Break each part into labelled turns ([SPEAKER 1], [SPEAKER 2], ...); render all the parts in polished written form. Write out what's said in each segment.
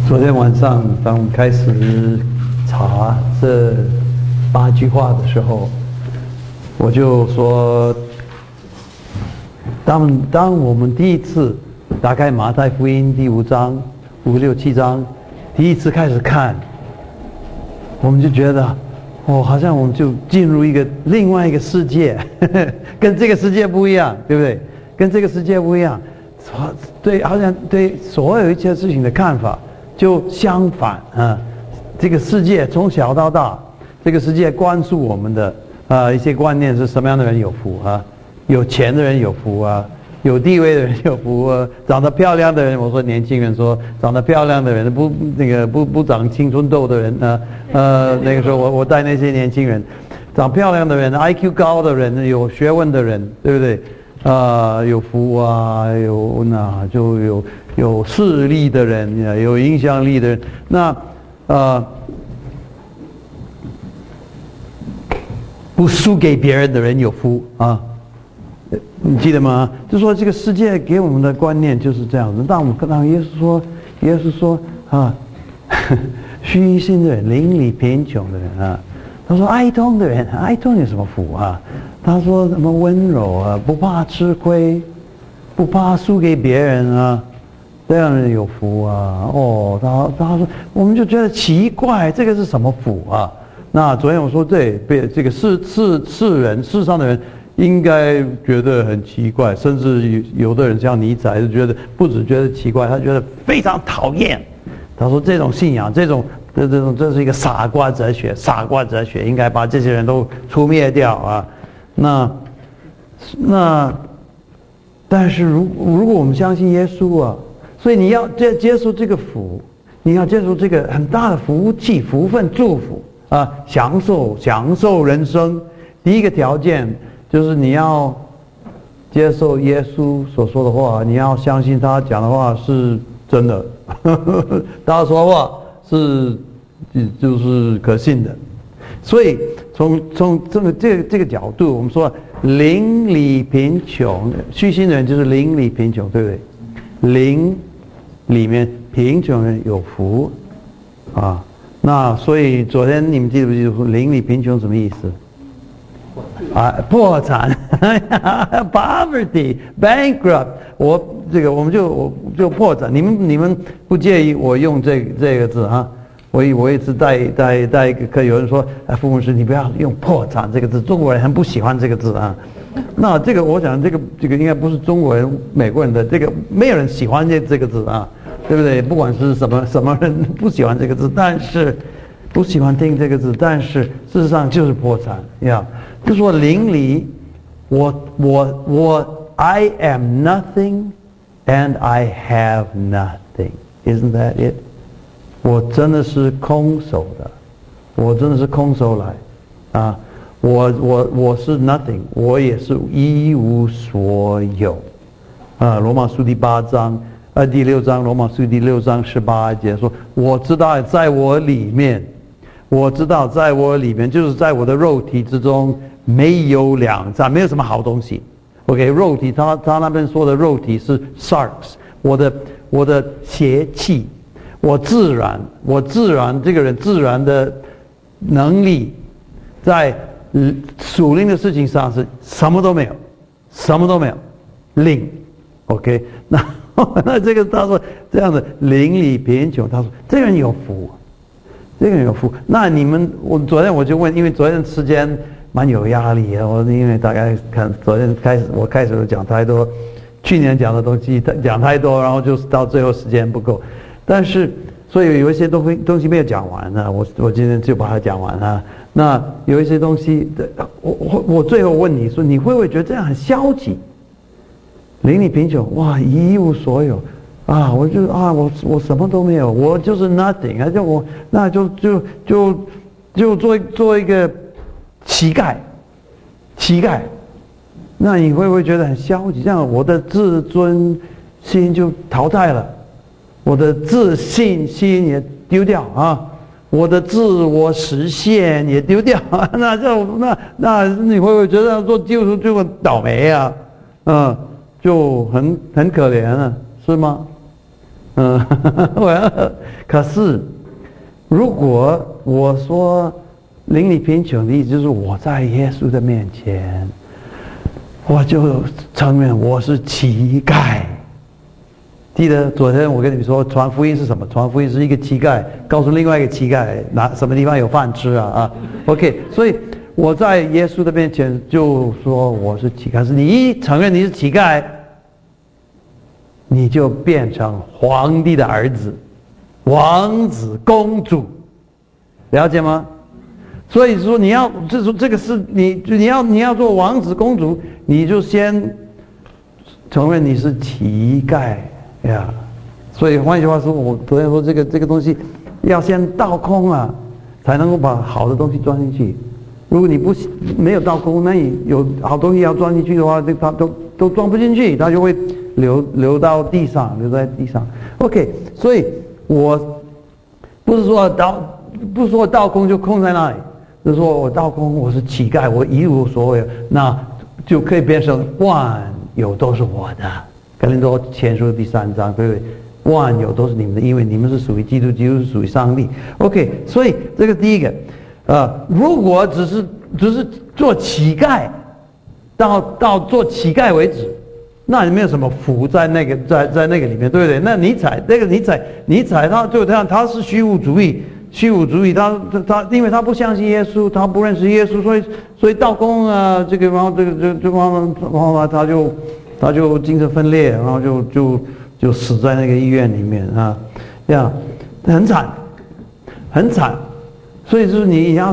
[SPEAKER 1] 昨天晚上，当我们开始查这8句话的时候，我就说，当我们第一次打开马太福音第5章、5、6、7章，第一次开始看，我们就觉得，好像我们就进入另外一个世界，跟这个世界不一样，对不对？跟这个世界不一样，对，好像对所有一切事情的看法就相反啊。这个世界从小到大，这个世界灌输我们的一些观念是什么样的人有福啊？有钱的人有福啊，有地位的人有福啊，长得漂亮的人，我说年轻人说长得漂亮的人不长青春痘的人那个时候我带那些年轻人，长漂亮的人 ，IQ 高的人，有学问的人，对不对？有福啊，有势力的人，有影响力的人，那不输给别人的人有福啊，你记得吗？就说这个世界给我们的观念就是这样子。当我们看到耶稣说虚心的人、邻里贫穷的人啊，他说哀痛的人，哀痛有什么福啊？他说什么温柔啊，不怕吃亏，不怕输给别人啊，这样的人有福啊。他说，我们就觉得奇怪，这个是什么福啊？那昨天我说对，这个世上的人应该觉得很奇怪，甚至有的人像尼采就觉得不只觉得奇怪，他觉得非常讨厌。他说这种信仰，这是一个傻瓜哲学，应该把这些人都除灭掉啊。那，但是如果我们相信耶稣啊，所以你要接受这个福，你要接受这个很大的福气、福分、祝福啊，享受人生。第一个条件就是你要接受耶稣所说的话，你要相信他讲的话是真的，他说的话就是可信的。所以从这个角度，我们说邻里贫穷，虚心的人就是邻里贫穷，对不对？邻里面贫穷人有福啊。那所以昨天你们记不记得邻里贫穷什么意思？破产，poverty, bankrupt。我们就破产。你们不介意我用这个字啊？我一次带一个课，有人说，傅牧师你不要用破产这个字，中国人很不喜欢这个字啊。那这个我想这个应该不是中国人、美国人的，这个没有人喜欢这个字啊，对不对？不管是什么人不喜欢这个字，但是不喜欢听这个字，但是事实上就是破产呀。就说邻里，我 I am nothing and I have nothing. Isn't that it? 我真的是空手的，我真的是空手来啊！我是 nothing， 我也是一无所有啊！罗马书第6章，罗马书第6章18节说：我知道在我里面，就是在我的肉体之中没有两善，没有什么好东西。OK， 肉体他那边说的肉体是 sarx， 我的邪气。我自然这个人自然的能力，在属灵的事情上是什么都没有，零。OK， 那这个他说这样的邻里贫穷，他说这个人有福，那我昨天我就问，因为昨天时间蛮有压力的，因为大概看昨天我开始讲太多，去年讲的东西讲太多，然后就到最后时间不够。但是，所以有一些东西没有讲完呢，我今天就把它讲完了。那有一些东西，我最后问你说，你会不会觉得这样很消极？邻里贫穷，哇，一无所有啊！我什么都没有，我就是 nothing， 就做一个乞丐。那你会不会觉得很消极？这样我的自尊心就淘汰了。我的自信心也丢掉啊，我的自我实现也丢掉，那你会不会觉得做基督徒就很倒霉啊？就很可怜啊，是吗？ 可是如果我说邻里贫穷的意思就是我在耶稣的面前，我就承认我是乞丐。记得昨天我跟你们说传福音是什么？传福音是一个乞丐告诉另外一个乞丐什么地方有饭吃啊 OK， 所以我在耶稣的面前就说我是乞丐。是你一承认你是乞丐，你就变成皇帝的儿子、王子、公主，了解吗？所以说你要这个是你要做王子公主，你就先承认你是乞丐呀。所以换句话说，我昨天说这个东西要先倒空啊，才能够把好的东西装进去。如果你没有倒空，那你有好东西要装进去的话，它都装不进去，它就会流到地上，留在地上。OK， 所以我不是说倒空就空在那里，就是说我倒空，我是乞丐，我一无所有，那就可以变成万有都是我的。哥林多前书第3章，对不对？万有都是你们的，因为你们是属于基督，基督是属于上帝。OK， 所以这个第一个，如果只是做乞丐，到做乞丐为止，那也没有什么福在那个在那个里面，对不对？那尼采他就这样，他是虚无主义，他因为他不相信耶稣，他不认识耶稣，所以道公啊，这个然后然后他就精神分裂，然后就死在那个医院里面啊，这样很惨。所以就是你要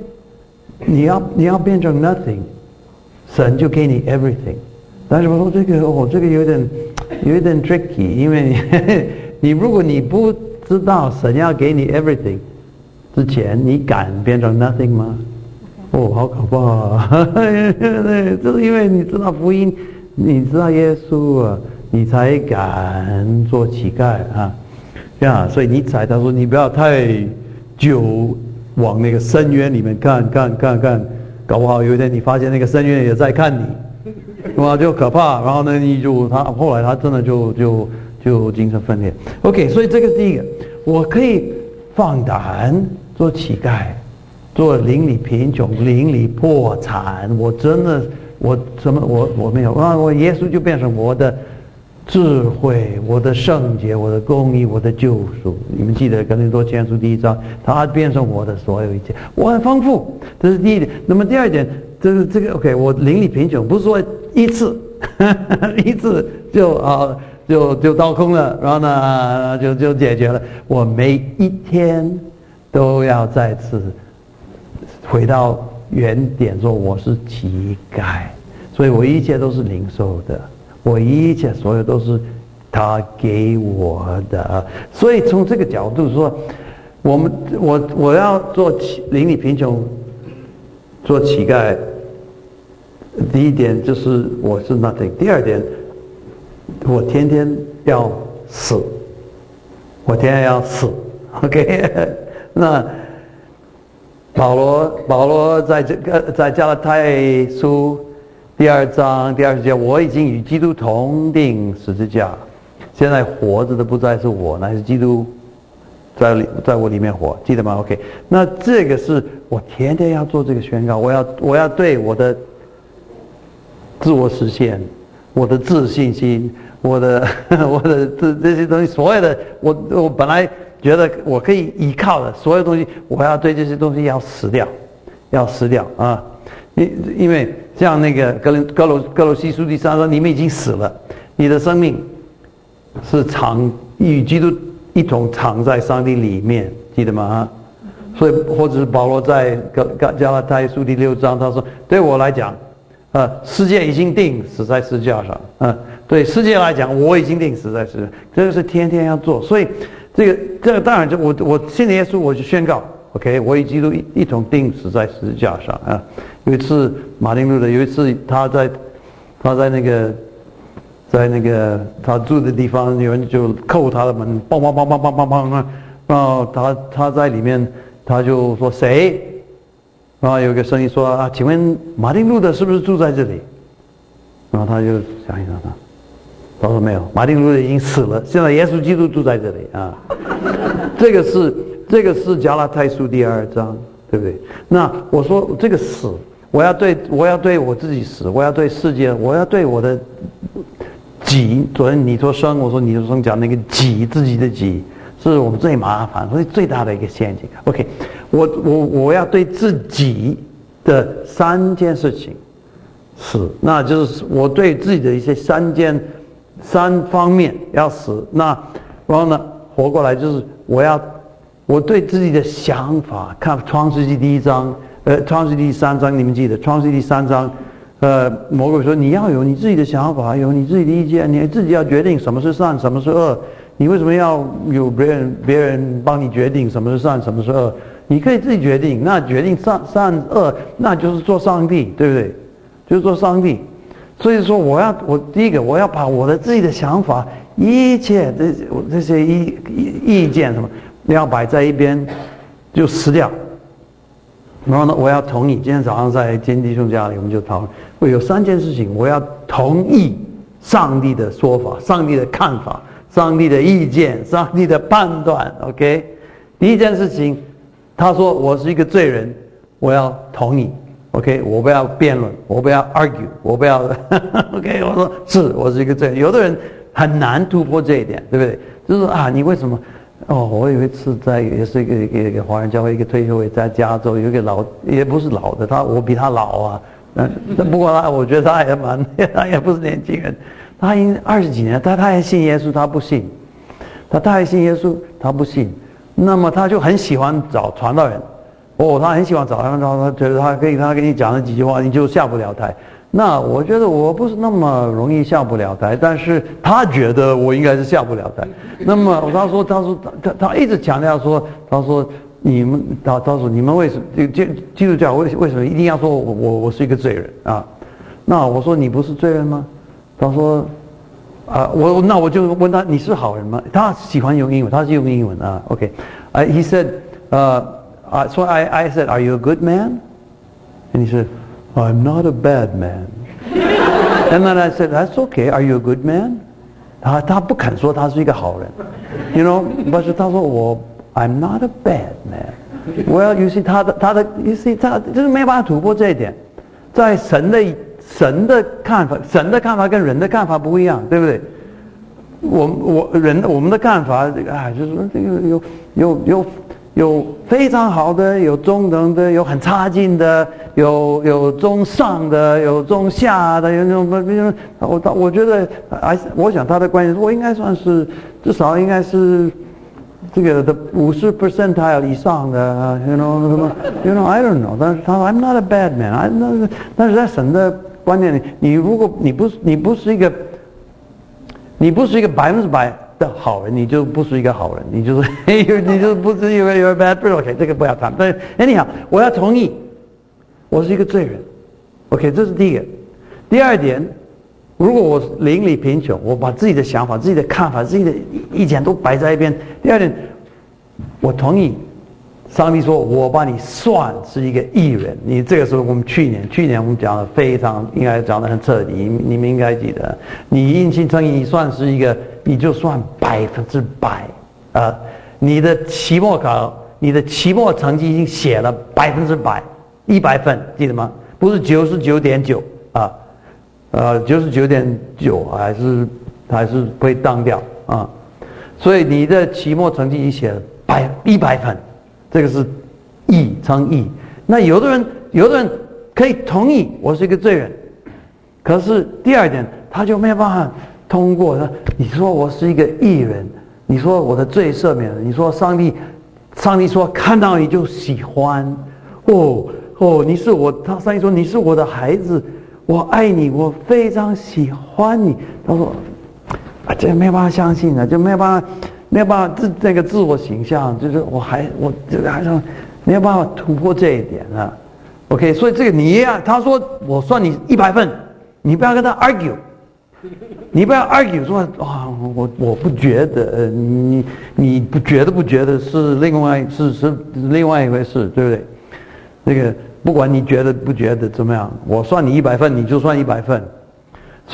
[SPEAKER 1] 变成 nothing， 神就给你 everything。但是我说这个有点 tricky， 因为如果你不知道神要给你 everything 之前，你敢变成 nothing 吗？好可怕啊！就是因为你知道福音，你知道耶稣啊，你才敢做乞丐啊！所以尼采他说你不要太久往那个深渊里面看，搞不好有一天你发现那个深渊也在看你。哇，就可怕。然后呢，后来他真的就精神分裂。OK， 所以这个是第一个，我可以放胆做乞丐，做邻里贫穷、邻里破产。我真的，我没有，我耶稣就变成我的智慧、我的圣洁、我的公义、我的救赎。你们记得哥林多前书第1章，他变成我的所有一切，我很丰富。这是第一点。那么第二点，这个 OK， 我邻里贫穷不是说一次就倒空了，然后呢就解决了。我每一天都要再次回到原点，说我是乞丐，所以我一切都是领受的，我一切所有都是他给我的。所以从这个角度说，我要做邻里贫穷，做乞丐。第一点就是我是 nothing， 第二点我天天要死，OK 那保罗在加拉太书第2章第20节，我已经与基督同定十字架，现在活着的不再是我，乃是基督在我里面活，记得吗 ？OK， 那这个是我天天要做这个宣告，我要对我的自我实现，我的自信心，我的这些东西，所有的我本来觉得我可以依靠的所有东西，我要对这些东西要死掉啊！因为像那个哥罗西书第3章，你们已经死了，你的生命是与基督一同藏在上帝里面，记得吗？所以或者是保罗在加拉太书第6章，他说：“对我来讲。”世界已经定死在十字架上，对世界来讲，我已经定死在十字架，这个是天天要做。所以，这个当然，我信耶稣，我就宣告 ，OK， 我与基督一同定死在十字架上啊。有一次，马丁路德有一次，他在那个他住的地方，有人就叩他的门，梆梆梆梆梆梆梆啊，然后他在里面，他就说谁？然后有个声音说啊，请问马丁路德是不是住在这里？然后他就想一想， 他说没有，马丁路德已经死了，现在耶稣基督住在这里啊。这个是加拉太书第2章，对不对？那我说这个死，我要对我自己死，我要对世界，我要对我的己。昨天你说生，我说你说生，讲那个己，自己的己，是我们最麻烦，所以最大的一个陷阱。OK， 我要对自己的3件事情死，那就是我对自己的一些3方面要死。那然后呢，活过来就是我对自己的想法，看创世纪第1章，创世纪第3章，你们记得创世纪第3章，魔鬼说你要有你自己的想法，有你自己的意见，你自己要决定什么是善，什么是恶。你为什么要有别人帮你决定什么是善，什么是恶？你可以自己决定。那决定善恶，那就是做上帝，对不对？就是做上帝。所以说，我第一个，我要把我的自己的想法，一切这些意见什么，要摆在一边，就撕掉。然后呢，我要同意。今天早上在坚弟兄家里，我们就讨论，会有3件事情，我要同意上帝的说法、上帝的看法、上帝的意见、上帝的判断。OK， 第一件事情，他说我是一个罪人，我要同意。OK， 我不要辩论，我不要 argue， 我不要OK， 我说是我是一个罪人。有的人很难突破这一点，对不对？就是啊，你为什么？我有一次也是一个华人教会一个退休会，在加州有一个也不是老的，我比他老啊，不过我觉得他也不是年轻人，他已经20几年，他也信耶稣，他不信，他也信耶稣，他不信，那么他就很喜欢找传道人。他很喜欢找他觉得他跟你讲了几句话，你就下不了台。那我觉得我不是那么容易下不了台，但是他觉得我应该是下不了台。那么他一直强调说，他说你们为什么基督教为什么一定要说我是一个罪人啊？那我说你不是罪人吗？他说那我就问他你是好人吗？他喜欢用英文，他是用英文啊。OK，he said so I said, "Are you a good man?" And he said, "I'm not a bad man." And then I said, "That's okay. Are you a good man?" 他不肯说他是一个好人 ，you know， 但是他说I'm not a bad man. Well, you see 他就是没办法突破这一点，在神的看法跟人的看法不一样，对不对？我们的看法就是有非常好的，有中等的，有很差劲的，有中上的，有中下的，有那种我觉得我想他的观点，我应该算是至少应该是这个的50% 以上的 you know I don't know， 但是他说 I'm not a bad man， 但是在神的观念里，如果你不是一个100%的好人，你就不是一个好人，你就不是一个 bad person。OK， 这个不要谈。但 anyhow， 我要同意，我是一个罪人。OK， 这是第一个。第二点，如果我邻里贫穷，我把自己的想法、自己的看法、自己的意见都摆在一边。第二点，我同意。上帝说：“我把你算是一个义人。”你这个时候，我们去年我们讲的非常，应该讲的很彻底，你们应该记得。你因信称义，你算是一个，你就算100%啊！你的期末考，你的期末成绩已经写了100%，100分，记得吗？不是99.9啊，99.9还是会当掉啊。所以你的期末成绩已经写了100分。这个是义称义。那有的人可以同意我是一个罪人，可是第二点他就没有办法通过。你说我是一个义人，你说我的罪赦免了，你说上帝说看到你就喜欢，你是上帝说你是我的孩子，我爱你，我非常喜欢你。他说这没有办法相信的，就没有办法这个自我形象，就是我这个还是没有办法突破这一点啊。OK， 所以这个他说我算你100分，你不要跟他 argue， 你不要 argue 说我不觉得，你不觉得是另外一回事，对不对？那个不管你觉得不觉得怎么样，我算你100分，你就算100分。所以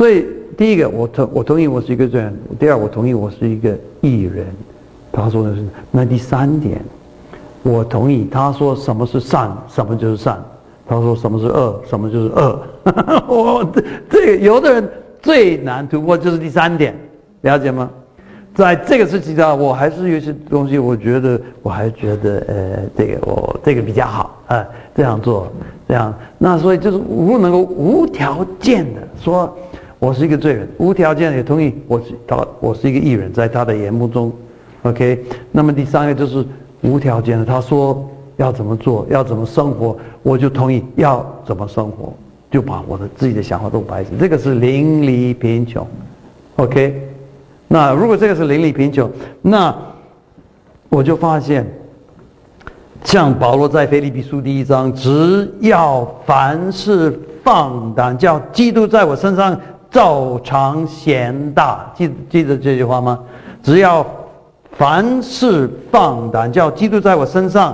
[SPEAKER 1] 第一个我同意我是一个罪人，第二我同意我是一个义人。他说的是，那第三点，我同意他说什么是善，什么就是善。他说什么是恶，什么就是恶。这个有的人最难突破就是第三点，了解吗？在这个事情上，我还是有些东西，我还是觉得这个比较好这样做，这样。那所以就是如果能够无条件的说我是一个罪人，无条件也同意我是一个义人，在他的眼目中 ，OK。那么第三个就是无条件的，他说要怎么做，要怎么生活，我就同意要怎么生活，就把我的自己的想法都摆进。这个是邻里贫穷 ，OK。那如果这个是邻里贫穷，那我就发现，像保罗在腓立比书第1章，只要凡事放胆，叫基督在我身上照常显大。记得这句话吗？只要凡事放胆，叫基督在我身上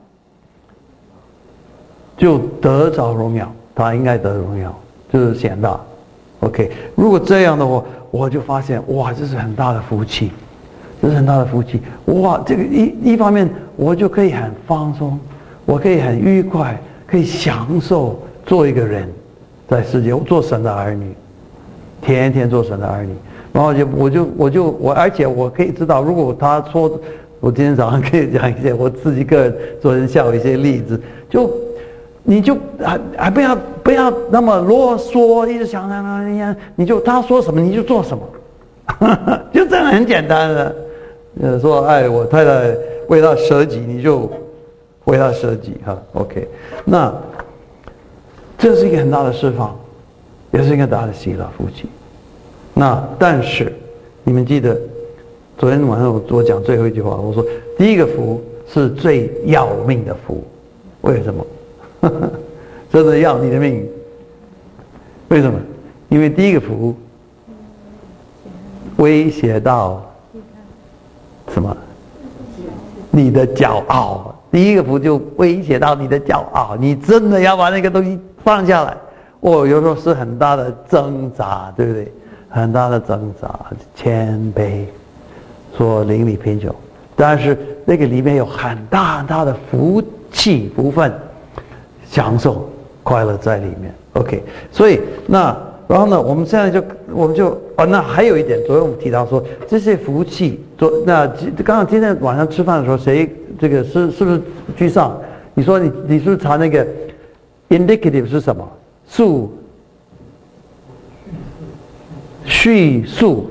[SPEAKER 1] 就得着荣耀，他应该得荣耀，就是显大。OK， 如果这样的话，我就发现哇，这是很大的福气，这是很大的福气。哇，这个一方面我就可以很放松，我可以很愉快，可以享受做一个人，在世界做神的儿女，天天做神的儿女。然后而且我可以知道，如果他说，我今天早上可以讲一些我自己个人做人效一些例子，你就还不要那么啰嗦，一直想你就他说什么你就做什么，就这样很简单的。说我太太为他舍己，你就为他舍己OK。那这是一个很大的释放，也是一个大的喜乐福气。那但是你们记得昨天晚上我讲最后一句话，我说第一个福是最要命的福，为什么？真的要你的命，为什么？因为第一个福威胁到什么？你的骄傲。第一个福就威胁到你的骄傲，你真的要把那个东西放下来。有时候是很大的挣扎，对不对？很大的挣扎，谦卑，说邻里贫穷，但是那个里面有很大很大的福气福分。享受快乐在里面 ，OK。所以然后呢，我们现在那还有一点，昨天我们提到说这些福气，刚刚今天晚上吃饭的时候，谁这个是不是居上？你说你是不是查那个 indicative 是什么？叙述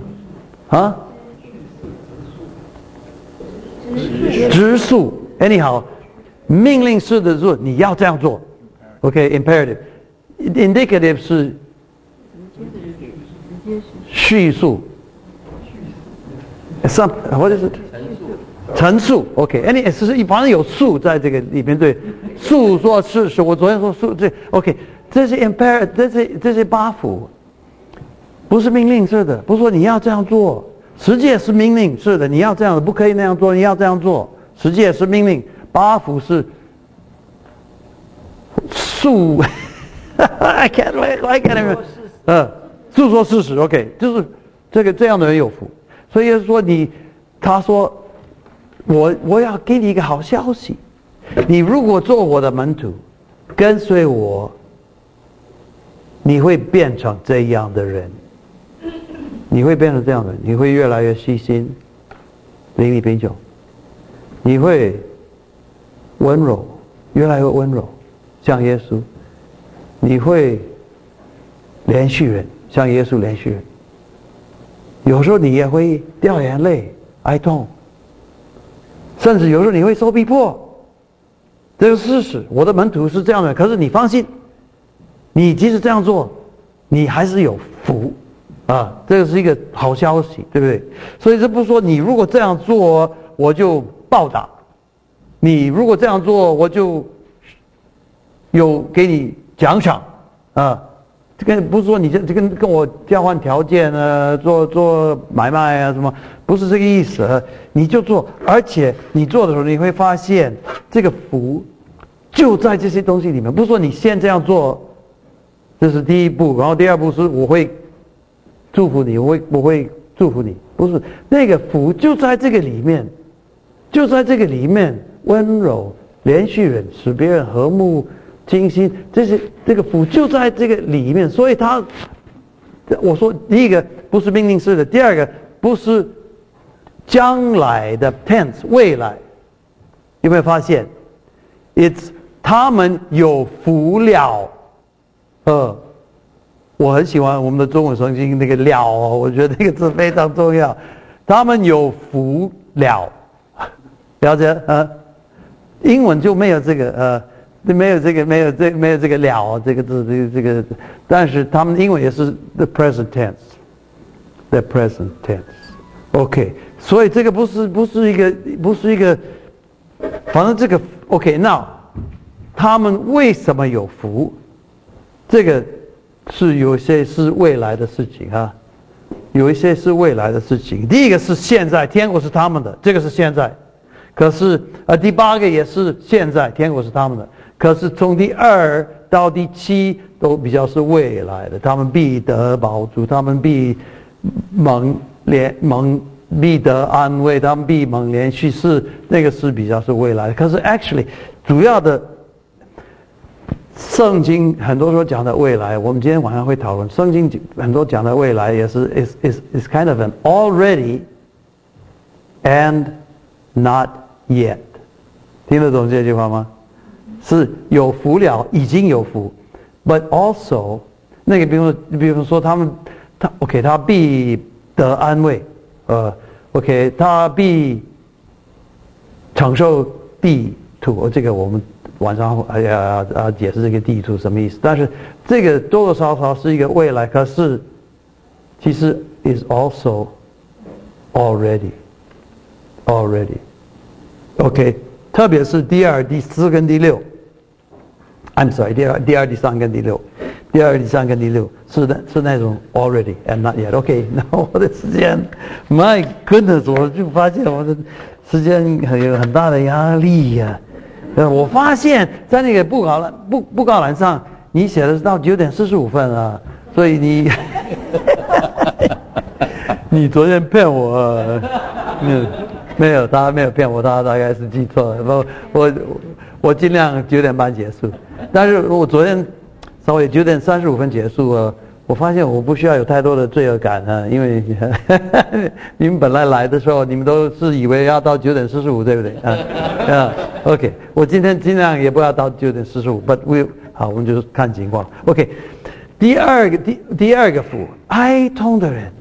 [SPEAKER 1] 直述 anyhow。命令式的说你要这样做 ，OK，imperative， indicative 是叙述或者是陈述 ，OK， 是反正有述在这个里面，对，述说事实。我昨天说述这 OK， 这是 imperative， 这些八福，不是命令式的，不是说你要这样做，实际也是命令式的，你要这样，不可以那样做，你要这样做，实际也是命令。八福是诉I can't remember， 诉说事实 ，OK， 就是这样的人有福。所以说他说我要给你一个好消息，你如果做我的门徒，跟随我，你会变成这样的人，你会变成这样的人，你会越来越细心，邻里贫穷，你会温柔，越来越温柔，像耶稣。你会连续人，像耶稣连续人。有时候你也会掉眼泪，哀痛，甚至有时候你会受逼迫。这个事实，我的门徒是这样的。可是你放心，你即使这样做，你还是有福这个是一个好消息，对不对？所以这不是说你如果这样做，我就报答。你如果这样做，我就有给你奖赏这个不是说你这跟我交换条件做买卖什么，不是这个意思。你就做，而且你做的时候，你会发现这个福就在这些东西里面。不是说你先这样做，这是第一步，然后第二步是我会祝福你，我会祝福你，不是那个福就在这个里面，就在这个里面，温柔、连续忍，使别人和睦、精心，这个福就在这个里面，所以我说第一个不是命令式的，第二个不是将来的 tense 未来，有没有发现 ？It's 他们有福了，我很喜欢我们的中文圣经那个了哦，我觉得那个字非常重要。他们有福了，了解英文就没有这个没有这个了这个字这个，但是他们英文也是 the present tense，the present tense。OK， 所以这个不是一个，反正这个 OK， 那他们为什么有福？这个是有些是未来的事情有一些是未来的事情。第一个是现在，天国是他们的，这个是现在。可是第8个也是现在，天国是他们的。可是从第2到第7都比较是未来的，他们必得保住，他们必必得安慰，他们必蒙连续，是那个是比较是未来的。可是 actually 主要的圣经很多时候讲的未来，我们今天晚上会讨论圣经很多讲的未来也是 is kind of an already and not yet， 听得懂这句话吗？是有福了，已经有福 ，but also 那个比如说他必得安慰，OK 他必承受地土，这个我们晚上解释这个地图什么意思，但是这个多多少少是一个未来，可是其实 is also already OK， 特别是第2、第4跟第6 I'm sorry， 第2、第3跟第6，第2、第3跟第6是那种 already and not yet。 OK， 那我的时间 My goodness， 我就发现我的时间有很大的压力呀。我发现在那个布告栏上你写的是到9点45分所以你你昨天骗我没有，他没有骗我，他大概是记错了。我尽量9点半结束，但是我昨天稍微9点35分结束我发现我不需要有太多的罪恶感因为你们本来的时候，你们都是以为要到9点45，对不对？OK， 我今天尽量也不要到9点45，but 好，我们就看情况。OK， 第二个福，哀痛的人，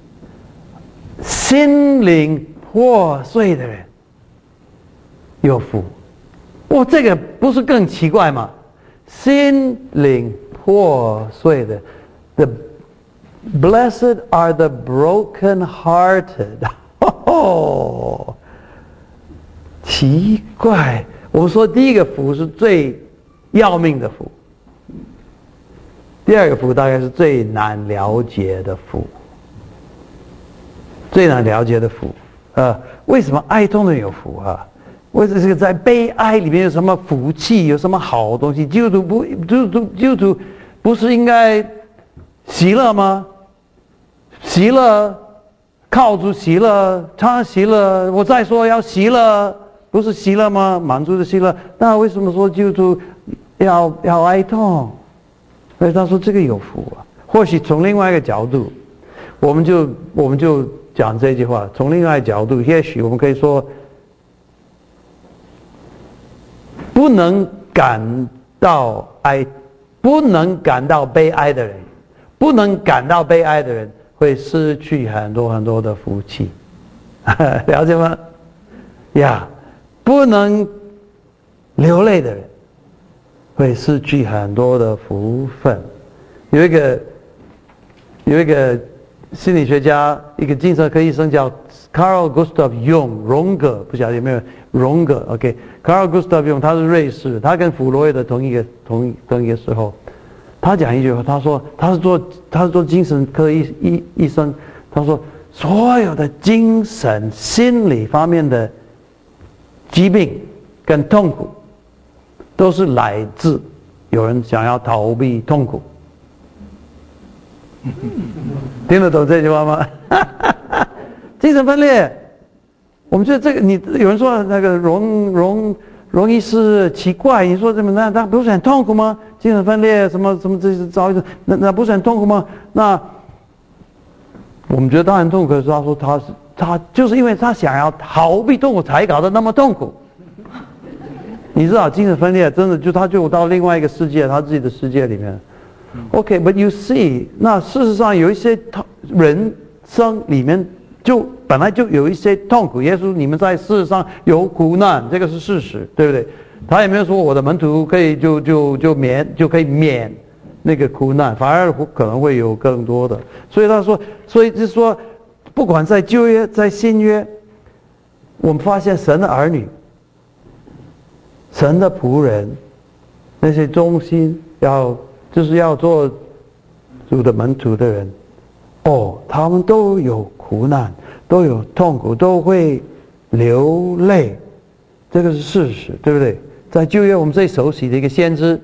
[SPEAKER 1] 心灵破碎的人有福。这个不是更奇怪吗？心灵破碎的 ，the blessed are the broken-hearted 奇怪，我们说第一个福是最要命的福，第2个福大概是最难了解的福，最难了解的福为什么哀痛的人有福为什么这个在悲哀里面有什么福气，有什么好东西？基督徒不是应该喜乐吗？喜乐，靠主喜乐，他喜乐，我再说要喜乐，不是喜乐吗？满足的喜乐。那为什么说基督徒要哀痛？所以他说这个有福或许从另外一个角度，我们就讲这句话。从另外一个角度，也许我们可以说，不能感到悲哀的人，不能感到悲哀的人会失去很多很多的福气，了解吗？不能流泪的人会失去很多的福分。有一个心理学家，一个精神科医生叫 Carl Gustav Jung， 荣格，不晓得有没有荣格 ？OK，Carl Gustav Jung 他是瑞士，他跟弗洛伊德同一个时候，他讲一句话，他说他是做精神科医生，他说所有的精神心理方面的疾病跟痛苦，都是来自有人想要逃避痛苦。 听得懂这句话吗？精神分裂，我们觉得这个有人说那个容易是奇怪，你说怎么那不是很痛苦吗？精神分裂什么这些遭遇，那不是很痛苦吗？那我们觉得他很痛苦，可是他说他就是因为他想要逃避痛苦才搞得那么痛苦。你知道精神分裂真的他就到另外一个世界，他自己的世界里面。OK，but you see， 那事实上有一些人生里面本来就有一些痛苦。耶稣你们在世上有苦难，这个是事实，对不对？他也没有说我的门徒可以就可以免那个苦难，反而可能会有更多的。所以他说，所以就是说，不管在旧约在新约，我们发现神的儿女、神的仆人，那些忠心就是要做主的门徒的人，他们都有苦难，都有痛苦，都会流泪，这个是事实，对不对？在旧约我们最熟悉的一个先知，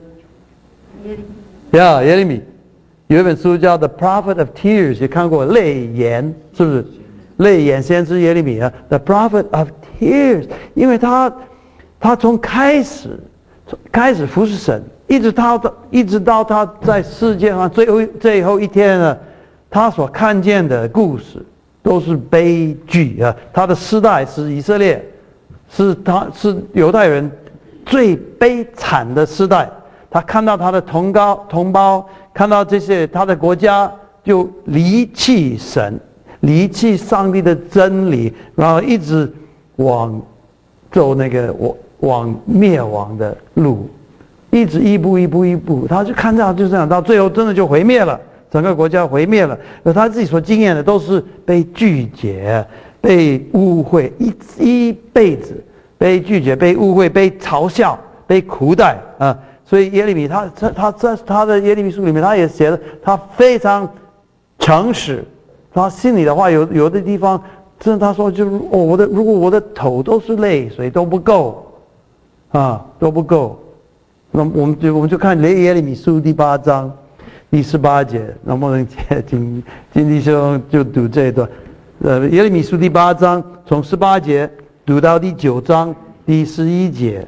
[SPEAKER 1] 耶利米，有一本书叫《The Prophet of Tears》，也看过泪言，是不是？泪言先知耶利米啊，《The Prophet of Tears》，因为他从开始服侍神。一直到他在世界上最后一天呢，他所看见的故事都是悲剧啊！他的时代是以色列，是犹太人最悲惨的时代。他看到他的同胞，看到这些他的国家就离弃神，离弃上帝的真理，然后一直走那个往灭亡的路。一直一步，他就看到就这样，到最后真的就毁灭了，整个国家毁灭了。而他自己所经验的都是被拒绝、被误会，一辈子被拒绝、被误会、被嘲笑、被苦待啊！所以耶利米他在他的耶利米书里面，他也写了，他非常诚实，他心里的话有的地方，真的他说就是如果我的头都是泪水都不够啊，都不够。那我们就看耶利米书第8章第18节，能不能请弟兄就读这一段？耶利米书第8章从18节读到第9章第11节，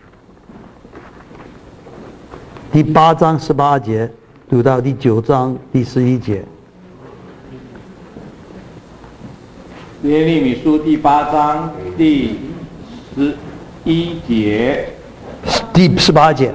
[SPEAKER 1] 第8章18节读到第9章第11节。
[SPEAKER 2] 耶利米书第8章第11节。
[SPEAKER 1] 第18节，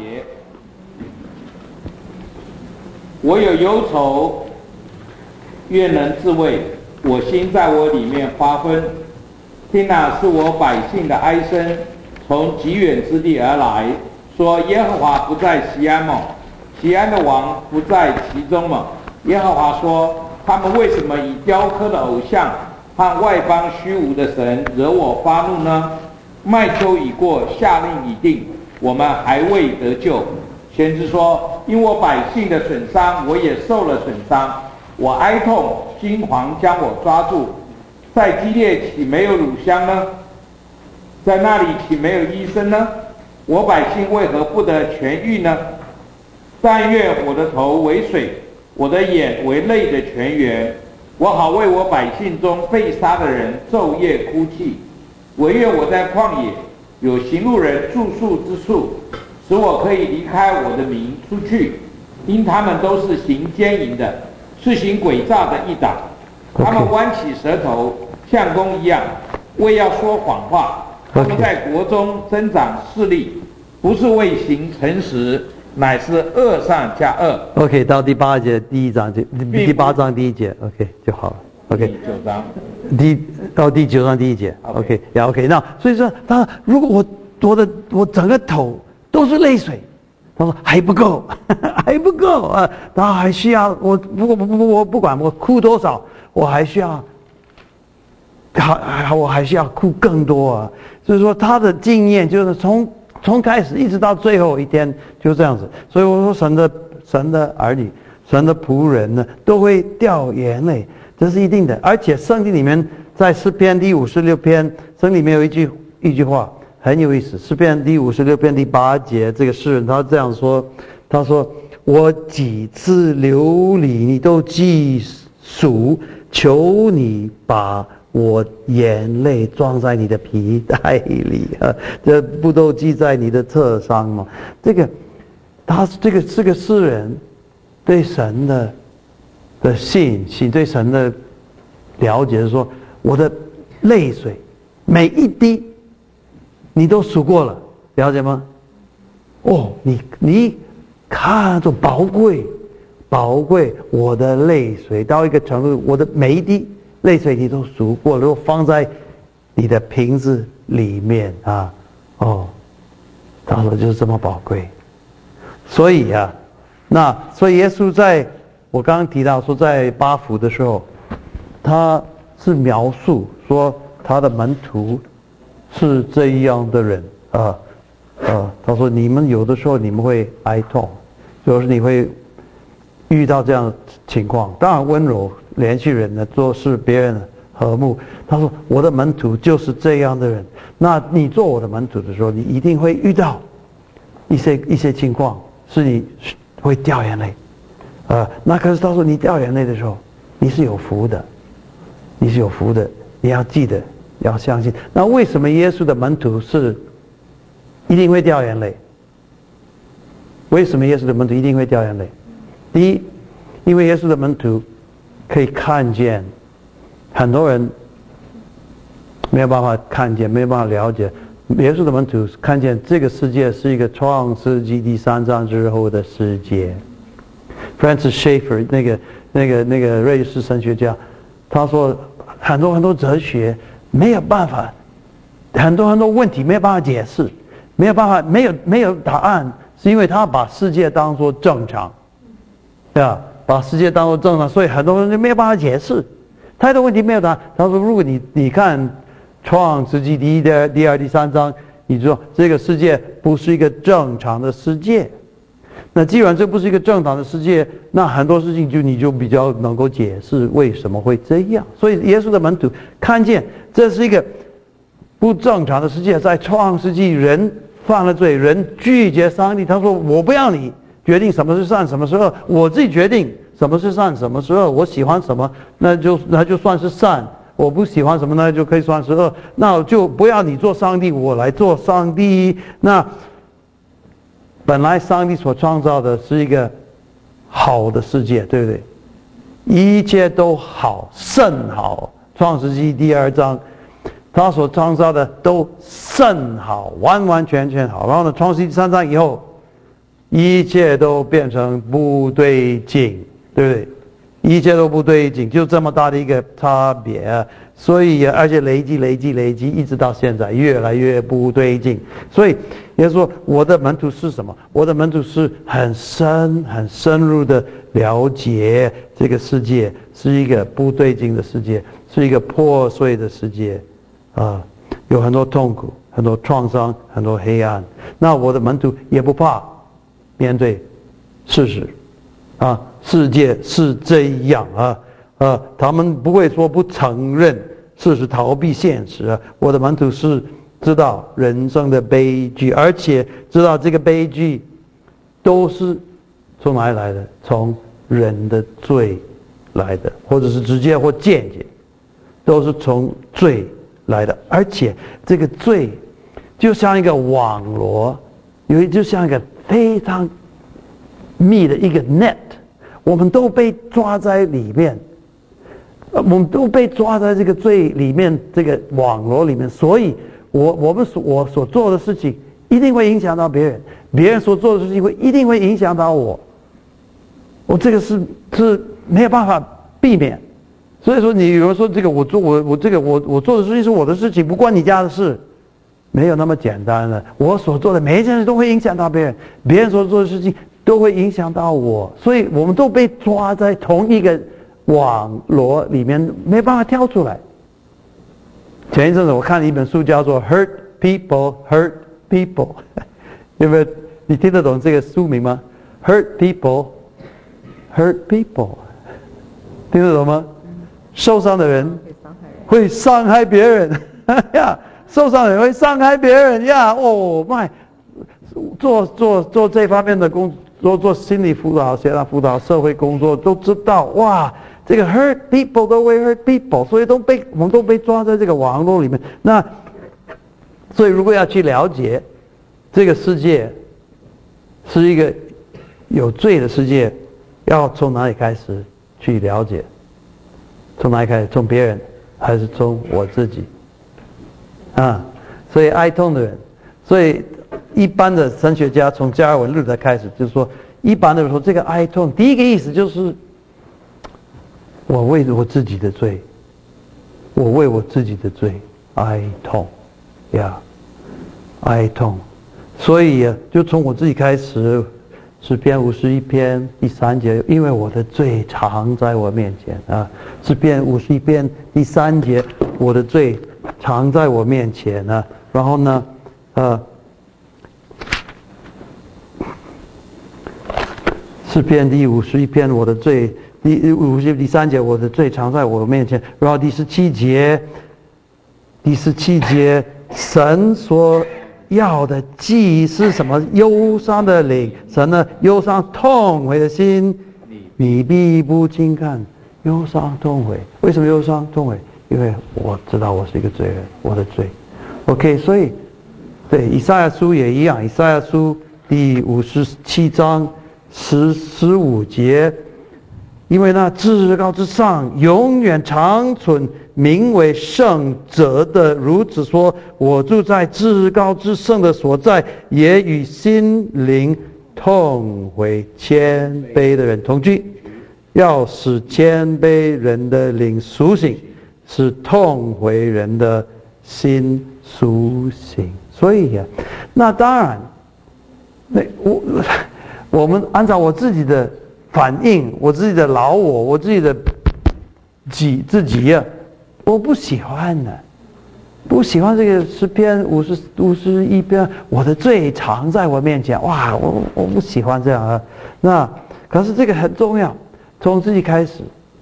[SPEAKER 2] 我有忧愁，愿能自慰，我心在我里面发昏。听哪，是我百姓的哀声，从极远之地而来，说耶和华不在锡安吗？锡安的王不在其中吗？耶和华说，他们为什么以雕刻的偶像和外邦虚无的神惹我发怒呢？麦秋已过，夏令已定，我们还未得救。先知说，因我百姓的损伤，我也受了损伤，我哀痛，惊惶将我抓住。在基列岂没有乳香呢？在那里岂没有医生呢？我百姓为何不得痊愈呢？但愿我的头为水，我的眼为泪的泉源，我好为我百姓中被杀的人昼夜哭泣。惟愿我在旷野有行路人住宿之处，使我可以离开我的民出去，因他们都是行奸淫的，是行诡诈的一党。他们弯起舌头，像弓一样，为要说谎话。他们在国中增长势力，不是为行诚实，乃是恶上加恶。
[SPEAKER 1] OK， 到第8节第8章第1节 ，OK 就好了。OK，
[SPEAKER 2] 9章，
[SPEAKER 1] 到第9章第1节 ，OK， 呀 OK， 那所以说，他如果我整个头都是泪水，他说还不够，还不够啊，他还需要我不管我哭多少，我还需要哭更多啊。所以说他的经验就是从开始一直到最后一天就这样子。所以我说神的儿女、神的仆人呢，都会掉眼泪。这是一定的，而且圣经里面在诗篇第56篇，圣经里面有一句话很有意思。诗篇第56篇第8节，这个诗人他这样说，他说：“ 我几次流离，你都记数，求你把我眼泪装在你的皮带里啊，这不都记在你的册上吗？这个诗人对神的信心，对神的了解是说，我的泪水每一滴你都数过了，了解吗？哦，你看着宝贵，我的泪水到一个程度，我的每一滴泪水你都数过了，如果放在你的瓶子里面啊，哦，他说就是这么宝贵。所以啊，所以耶稣我刚刚提到说在八福的时候，他是描述说他的门徒是这样的人啊。他说你们有的时候你们会哀痛，就是你会遇到这样的情况，当然温柔怜恤人的，做事别人和睦。他说我的门徒就是这样的人，那你做我的门徒的时候，你一定会遇到一些情况是你会掉眼泪，那可是他说你掉眼泪的时候，你是有福的，你要记得，要相信。那为什么耶稣的门徒是一定会掉眼泪？为什么耶稣的门徒一定会掉眼泪？第一，因为耶稣的门徒可以看见很多人没有办法看见，没有办法了解。耶稣的门徒看见这个世界是一个创世纪第3章之后的世界。Francis Schaeffer 那个瑞士神学家，他说很多哲学没有办法，很多问题没有办法解释，没有答案，是因为他把世界当作正常，对吧？把世界当作正常，所以很多人就没有办法解释，太多问题没有答案。他说，如果你看创世纪第1、第2、第3章，你说这个世界不是一个正常的世界，那既然这不是一个正常的世界，那很多事情你就比较能够解释为什么会这样。所以耶稣的门徒看见这是一个不正常的世界，在创世纪人犯了罪，人拒绝上帝，他说我不要你决定什么是善什么是恶，我自己决定什么是善什么是恶，我喜欢什么那就算是善，我不喜欢什么呢就可以算是恶，那我就不要你做上帝，我来做上帝。那本来上帝所创造的是一个好的世界，对不对？一切都好，甚好。创世纪第2章他所创造的都甚好，完完全全好。然后呢，创世纪3章以后，一切都变成不对劲，对不对？一切都不对劲，就这么大的一个差别。所以而且累积，一直到现在越来越不对劲。所以也说我的门徒是什么？我的门徒是很深入的了解这个世界是一个不对劲的世界，是一个破碎的世界有很多痛苦，很多创伤，很多黑暗。那我的门徒也不怕面对事实世界是这样他们不会说不承认事实，逃避现实我的门徒是知道人生的悲剧，而且知道这个悲剧都是从哪里来的？从人的罪来的，或者是直接或间接，都是从罪来的。而且这个罪就像一个网罗，就像一个非常密的一个 net， 我们都被抓在里面，我们都被抓在这个罪里面，这个网罗里面。所以我所做的事情一定会影响到别人，别人所做的事情一定会影响到我这个是没有办法避免。所以说你有人说这个我做的事情是我的事情，不关你家的事，没有那么简单了。我所做的每一件事都会影响到别人，别人所做的事情都会影响到我，所以我们都被抓在同一个网罗里面，没办法跳出来。前一阵子我看了一本书叫做 Hurt People Hurt People 有没有？你听得懂这个书名吗？ Hurt People Hurt People 听得懂吗？受伤的人会伤害别人受伤的人会伤害别人做这方面的做心理辅导、协调辅导、社会工作都知道，哇，这个 hurt people 都会 hurt people， 所以我们都被抓在这个网络里面。那所以如果要去了解这个世界是一个有罪的世界，要从哪里开始去了解？从哪里开始？从别人还是从我自己？所以哀痛的人，所以一般的神学家从加尔文日才开始，就是说，一般的说这个哀痛，第一个意思就是我为我自己的罪，我为我自己的罪哀痛呀，哀痛。所以就从我自己开始，诗篇51篇第3节，因为我的罪常在我面前啊。诗篇51篇第3节，我的罪常在我面前啊。然后呢，诗篇第51篇，我的罪第3节，我的罪常在我面前。然后第17节，神所要的既是什么？忧伤的灵，神呢？忧伤痛悔的心，你必不轻看。忧伤痛悔，为什么忧伤痛悔？因为我知道我是一个罪人，我的罪。OK， 所以对以赛亚书也一样，以赛亚书第57章15节，因为那至高之上永远长存，名为圣者的，如此说，我住在至高之圣的所在，也与心灵痛悔谦卑的人同居，要使谦卑人的灵苏醒，使痛悔人的心苏醒。所以那当然，我们按照我自己的反应，我自己的老我自己的自己我不喜欢的，不喜欢这个诗篇51篇，我的罪常在我面前。哇，我不喜欢这样那可是这个很重要，从自己开始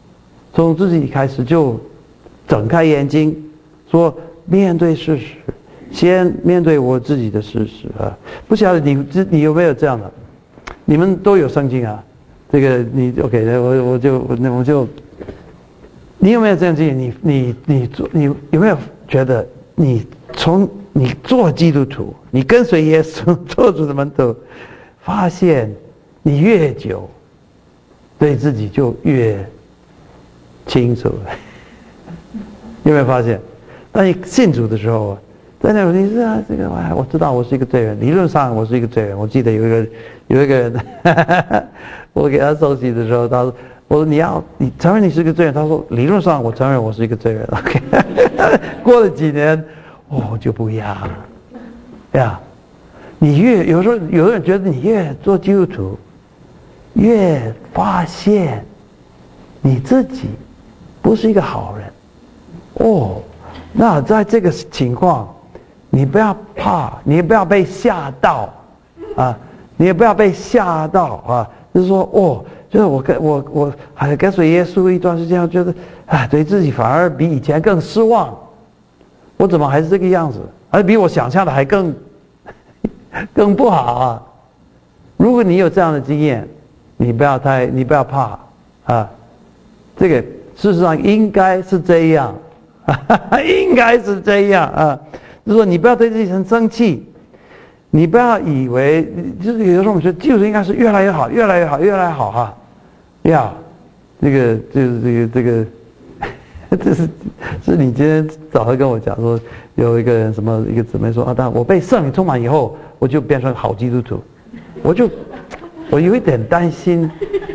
[SPEAKER 1] 就睁开眼睛，说面对事实，先面对我自己的事实不晓得你有没有这样的？你们都有圣经这个你 OK， 我就，你有没有这样经验？你有没有觉得你做基督徒，你跟随耶稣做主的门徒，发现你越久，对自己就越清楚了？有没有发现？当你信主的时候，在那你是这个我知道我是一个罪人，理论上我是一个罪人。我记得有一个人，我给他受洗的时候，他说：“我说你承认你是个罪人。”他说：“理论上我承认我是一个罪人。”OK， 过了几年，就不一样了你有时候有的人觉得你越做基督徒，越发现你自己不是一个好人。那在这个情况，你不要怕，你也不要被吓到你也不要被吓到就是说就是我还跟随耶稣一段时间，觉得对自己反而比以前更失望，我怎么还是这个样子，而比我想象的还更不好如果你有这样的经验，你不要怕这个事实上应该是这样应该是这样就是说你不要对自己很生气，你不要以为就是有的时候我们说技术应该是越来越好，越来越好，越来越好这个这是你今天早上跟我讲说，有一个人一个姊妹说但我被圣灵充满以后，我就变成好基督徒，我有一点担心，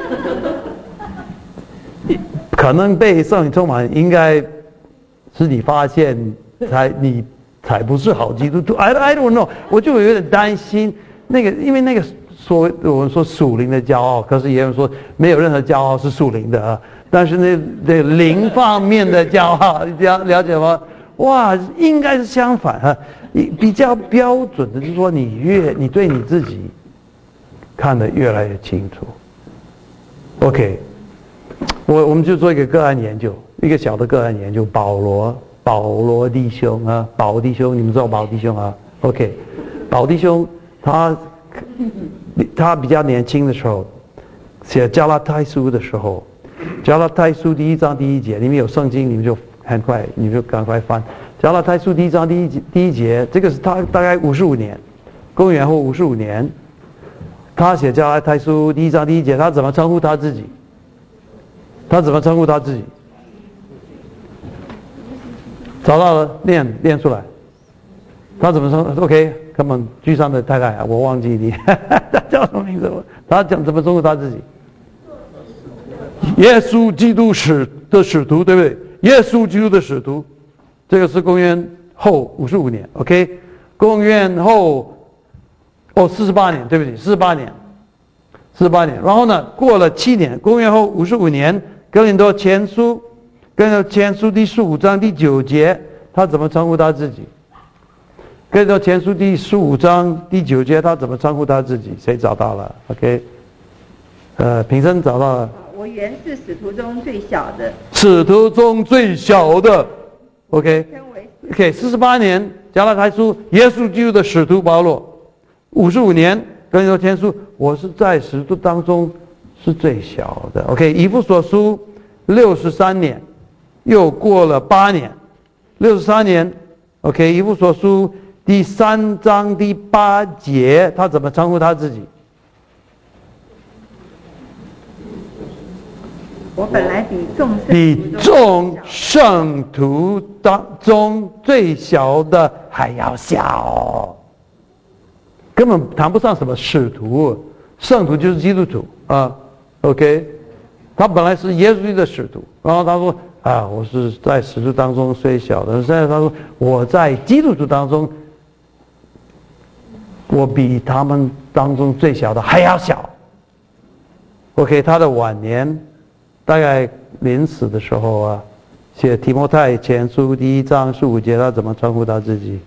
[SPEAKER 1] 可能被圣灵充满应该是你发现你才不是好基督徒。I don't know， 我就有点担心因为我们说属灵的骄傲，可是也有人说没有任何骄傲是属灵的但是那灵方面的骄傲，你了解吗？应该是相反比较标准的就是说你对你自己看得越来越清楚。OK， 我们就做一个个案研究，一个小的个案研究，保罗弟兄保弟兄，你们知道保弟兄OK， 保弟兄他他比较年轻的时候，写加拉太书的时候，加拉太书第1章第1节，里面有圣经，你们就很快，你们就赶快翻。加拉太书第1章第1节，这个是他大概55年，公元后55年，他写加拉太书第1章第1节，他怎么称呼他自己？他怎么称呼他自己？找到了，念出来。他怎么称 ？OK，come on， 居上的太太，我忘记你，他叫什么名字？他怎么称呼他自己？耶稣基督的使徒，对不对？耶稣基督的使徒，这个是公元后55年 ，OK， 公元后48年，对不起，48年。然后呢，过了7年，公元后55年，哥林多前书第15章第9节，他怎么称呼他自己？哥林多前书第15章第9节，他怎么称呼他自己？谁找到了 ？OK， 平生找到了。
[SPEAKER 3] 我原是使徒中最小的。
[SPEAKER 1] 使徒中最小的 ，OK， 48年加拉太书，耶稣基督的使徒保罗，55年哥林多前书，我是在使徒当中是最小的 ，OK， 以弗所书63年，又过了8年，63年 ，OK， 以弗所书第3章第8节，他怎么称呼他自己？
[SPEAKER 3] 我本来比
[SPEAKER 1] 众圣徒当中最小的还要小，根本谈不上什么使徒，圣徒就是基督徒啊。OK， 他本来是耶稣基督的使徒，然后他说啊，我是在使徒当中最小的，现在他说我在基督徒当中，我比他们当中最小的还要小。OK， 他的晚年。大概临死的时候啊，写提摩太前书第1章15节，他怎么称呼他自己？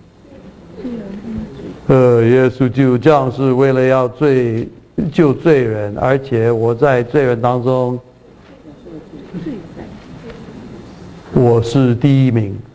[SPEAKER 1] 耶稣基督降世为了要救罪人，而且我在罪人当中，我是第1名，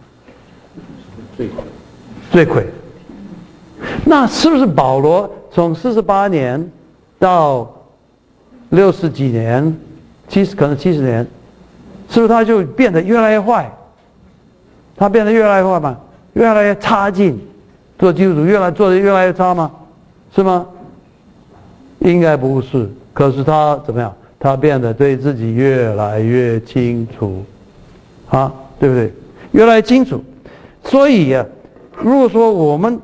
[SPEAKER 1] 罪魁。那是不是保罗从48年到60几年？可能70年，是不是他就变得越来越坏？他变得越来越坏吗？越来越差劲，做基督徒做得越来越差吗？是吗？应该不是。可是他怎么样？他变得对自己越来越清楚，啊，对不对？越来越清楚。所以啊，如果说我们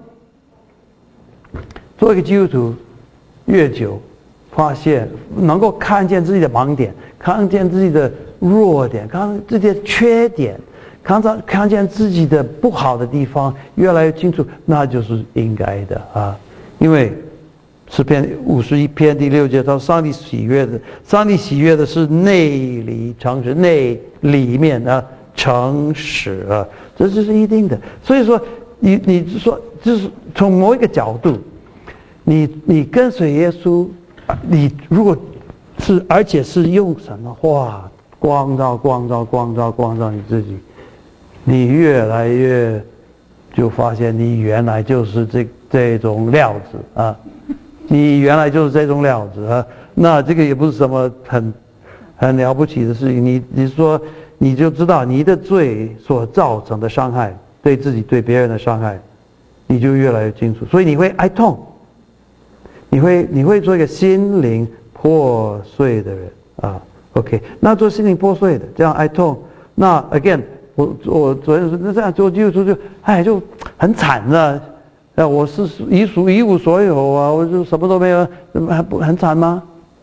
[SPEAKER 1] 做一个基督徒越久，发现能够看见自己的盲点，看见自己的弱点，看见自己的缺点，看见自己的不好的地方，越来越清楚，那就是应该的啊。因为诗篇51篇第6节，他说上帝喜悦的是内里诚实，内里面啊诚实啊，这就是一定的。所以说，你说就是从某一个角度，你跟随耶稣。你如果是，而且是用什么话光照你自己，你越来越就发现你原来就是这种料子啊，你原来就是这种料子啊。那这个也不是什么很了不起的事情，你说你就知道你的罪所造成的伤害，对自己对别人的伤害，你就越来越清楚，所以你会哀痛。你会做一个心灵破碎的人啊 ，OK？ 那做心灵破碎的，这样哀痛。那 again， 我昨天说，那这样做基督徒就很惨的，我是一无所有啊，我就什么都没有，还不很惨吗？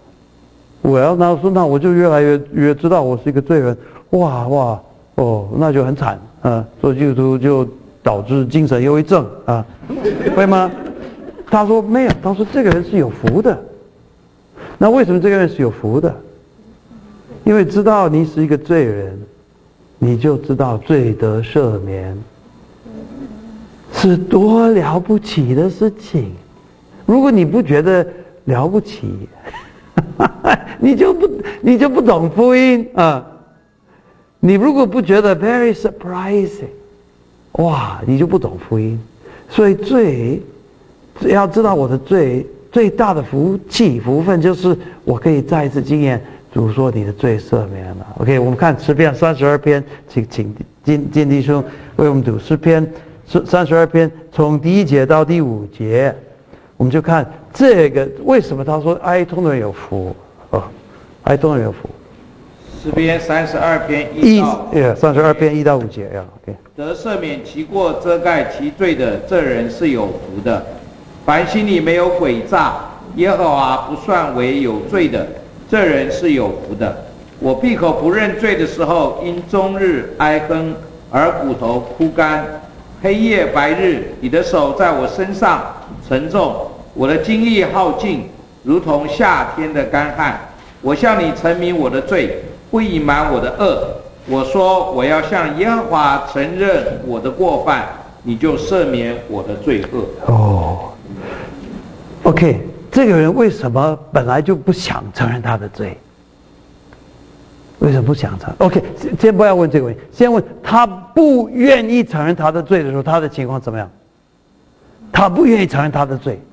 [SPEAKER 1] 那我就越来越知道我是一个罪人，那就很惨啊。做基督徒就导致精神忧郁症啊，会吗？他说没有，他说这个人是有福的。那为什么这个人是有福的？因为知道你是一个罪人，你就知道罪得赦免是多了不起的事情。如果你不觉得了不起，你就不懂福音啊。你如果不觉得 very surprising， 你就不懂福音。所以要知道我的罪最大的福气福分就是我可以再一次经验主说你的罪赦免了。OK， 我们看诗篇32篇，请金弟兄为我们读诗篇32篇，从第1节到第5节，我们就看这个为什么他说哀痛的人有福哀痛的人有福。
[SPEAKER 2] 诗篇32篇
[SPEAKER 1] 32篇1到5节呀。OK，
[SPEAKER 2] 得赦免其过、遮盖其罪的，这人是有福的。凡心里没有诡诈，耶和华不算为有罪的，这人是有福的。我闭口不认罪的时候，因终日哀哼而骨头枯干，黑夜白日，你的手在我身上沉重，我的精力耗尽，如同夏天的干旱。我向你陈明我的罪，不隐瞒我的恶。我说我要向耶和华承认我的过犯，你就赦免我的罪恶。
[SPEAKER 1] OK， 这个人为什么本来就不想承认他的罪？为什么不想承认 ？OK， 先不要问这个问题，先问他不愿意承认他的罪的时候，他的情况怎么样？他不愿意承认他的罪。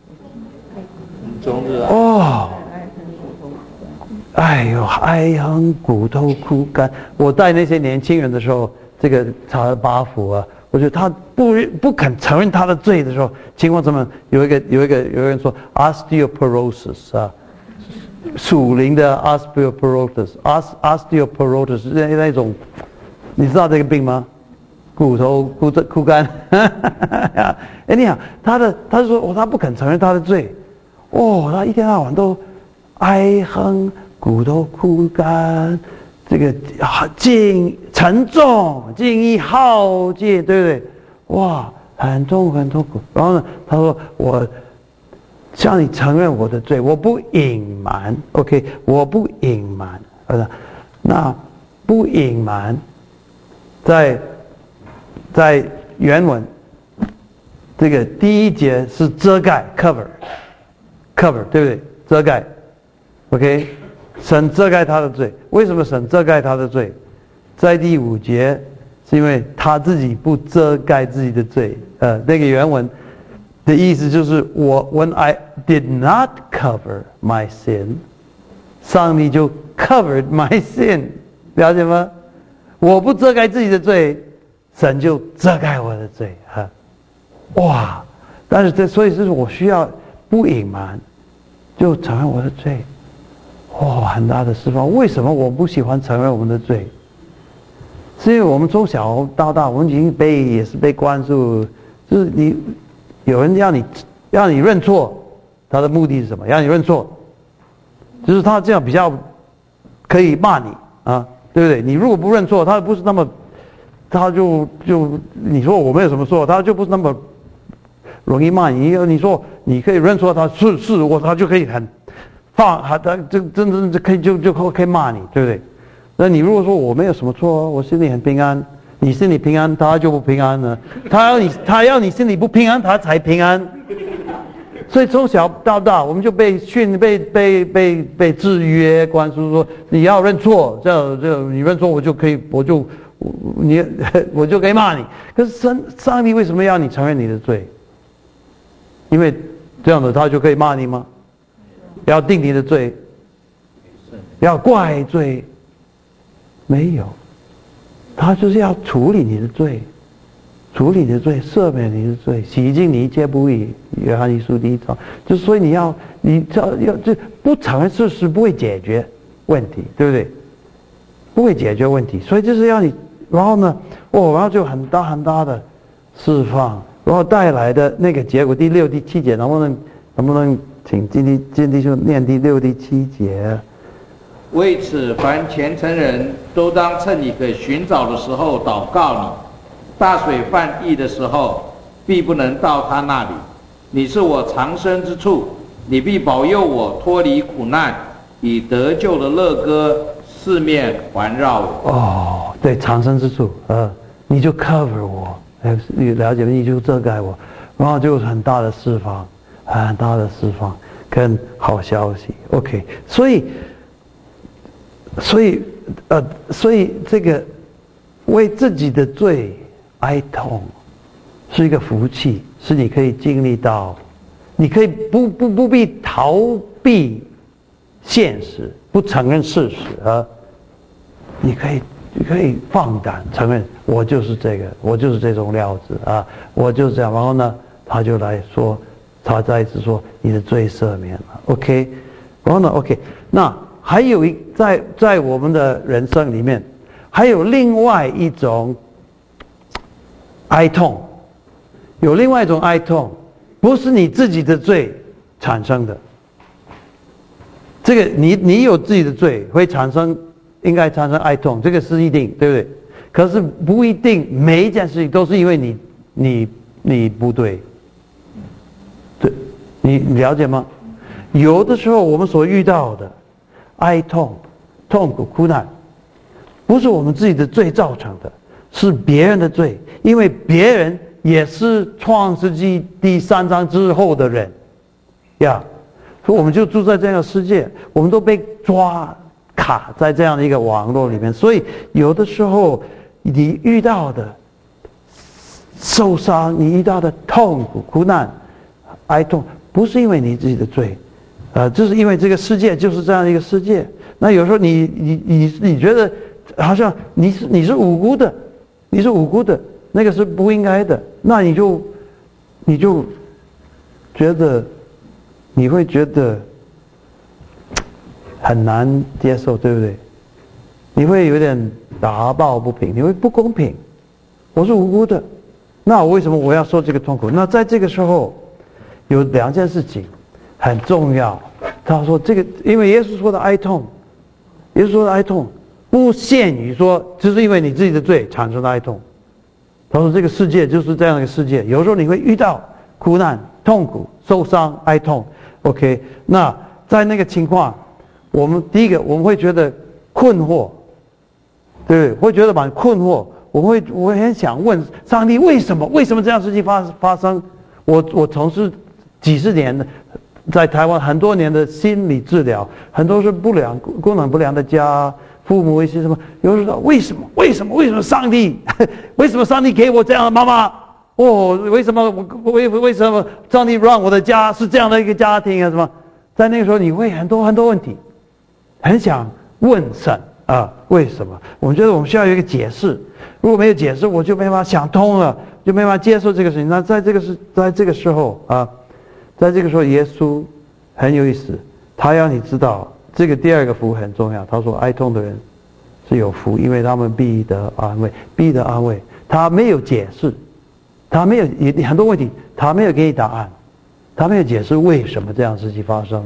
[SPEAKER 2] 终日
[SPEAKER 1] 哎呦，哀哼骨头枯干。我带那些年轻人的时候，这个查尔巴福啊，我觉得他不肯承认他的罪的时候，情况怎么样？有一个人说 osteoporosis 啊，属灵的 osteoporosis 是那种，你知道这个病吗？骨头枯干。哎，你好，他就说他不肯承认他的罪，他一天到晚都哀哼。骨头枯干，这个沉重，精力耗尽，对不对？哇，很痛苦。然后呢，他说我向你承认我的罪，我不隐瞒 ，OK， 我不隐瞒。那不隐瞒，在原文，这个第1节是遮盖 cover， 对不对？遮盖 ，OK。神遮盖他的罪，为什么神遮盖他的罪？在第5节，是因为他自己不遮盖自己的罪。那个原文的意思就是when I did not cover my sin， 上帝就 covered my sin， 了解吗？我不遮盖自己的罪，神就遮盖我的罪。哇！但是所以就是我需要不隐瞒，就承认我的罪。很大的释放。为什么我不喜欢承认我们的罪？是因为我们从小到大，我们已经也是被灌输，就是有人要你认错，他的目的是什么？要你认错，就是他这样比较可以骂你啊，对不对？你如果不认错，他不是那么，他就你说我没有什么错，他就不是那么容易骂你。你说你可以认错，他就可以他真可以就可以骂你，对不对？那你如果说我没有什么错，我心里很平安，你心里平安，他就不平安了。他要你心里不平安，他才平安。所以从小到大，我们就被制约灌输说你要认错，这你认错我就可以骂你。可是上帝为什么要你承认你的罪？因为这样的他就可以骂你吗？要定你的罪，要怪罪，没有，他就是要处理你的罪，赦免你的罪，洗净你一切不义。约翰一书第1章，就所以你要这不承认事实不会解决问题，对不对？不会解决问题，所以就是要你，然后呢，然后就很大的释放，然后带来的那个结果，第6、第7节能不能？请金弟兄念第6、第7节。
[SPEAKER 2] 为此，凡虔诚人都当趁你可以寻找的时候祷告你。大水泛溢的时候，必不能到他那里。你是我藏身之处，你必保佑我脱离苦难，以得救的乐歌四面环绕我。
[SPEAKER 1] 对，藏身之处，你就 cover 我，你了解吗？你就遮盖我，然后就很大的释放。很大的释放跟好消息 ，OK， 所以这个为自己的罪哀痛是一个福气，是你可以经历到你可以不必逃避现实，不承认事实啊。你可以放胆承认，我就是这个，我就是这种料子啊，我就是这样。然后呢，他就来说，他再一次说你的罪赦免了 ，OK。然后呢 ，OK。那还有在我们的人生里面，还有另外一种哀痛，有另外一种哀痛，不是你自己的罪产生的。这个你有自己的罪会应该产生哀痛，这个是一定，对不对？可是不一定每一件事情都是因为你不对，对，你了解吗？有的时候我们所遇到的哀痛、痛苦、苦难，不是我们自己的罪造成的，是别人的罪，因为别人也是创世纪第3章之后的人呀。所以我们就住在这样的世界，我们都被卡在这样的一个网络里面。所以有的时候你遇到的受伤，你遇到的痛苦、苦难、哀痛，不是因为你自己的罪，就是因为这个世界就是这样的一个世界。那有时候你觉得好像你是无辜的，你是无辜的，那个是不应该的，那你就觉得。你会觉得很难接受，对不对？你会有点打抱不平，你会不公平。我是无辜的，那为什么我要受这个痛苦？那在这个时候，有2件事情很重要。他说这个，因为耶稣说的哀痛，耶稣说的哀痛不限于说，就是因为你自己的罪产生的哀痛。他说这个世界就是这样的一个世界，有时候你会遇到苦难、痛苦、受伤、哀痛。OK， 那在那个情况，第一个我们会觉得困惑，对不对？会觉得蛮困惑。我很想问上帝，为什么这样事情发生？我从事几十年的，在台湾很多年的心理治疗，很多是功能不良的家，父母一些什么，有人说为什么上帝为什么上帝给我这样的妈妈？为什么上帝让我的家是这样的一个家庭啊？什么？在那个时候你会很多问题，很想问神啊，为什么？我们觉得我们需要有一个解释，如果没有解释，我就没办法想通了，就没办法接受这个事情。那在这个时候啊，在这个时候，耶稣很有意思，他要你知道这个第2个福很重要。他说，哀痛的人是有福，因为他们必得安慰，必得安慰。他没有解释。他没有很多问题，他没有给你答案，他没有解释为什么这样事情发生，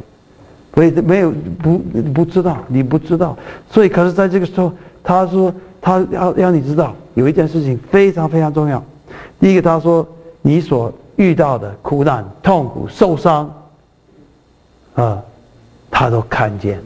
[SPEAKER 1] 不知道，你不知道。所以，可是在这个时候，他说他要你知道有一件事情非常非常重要。第一个，他说你所遇到的苦难、痛苦、受伤，他都看见，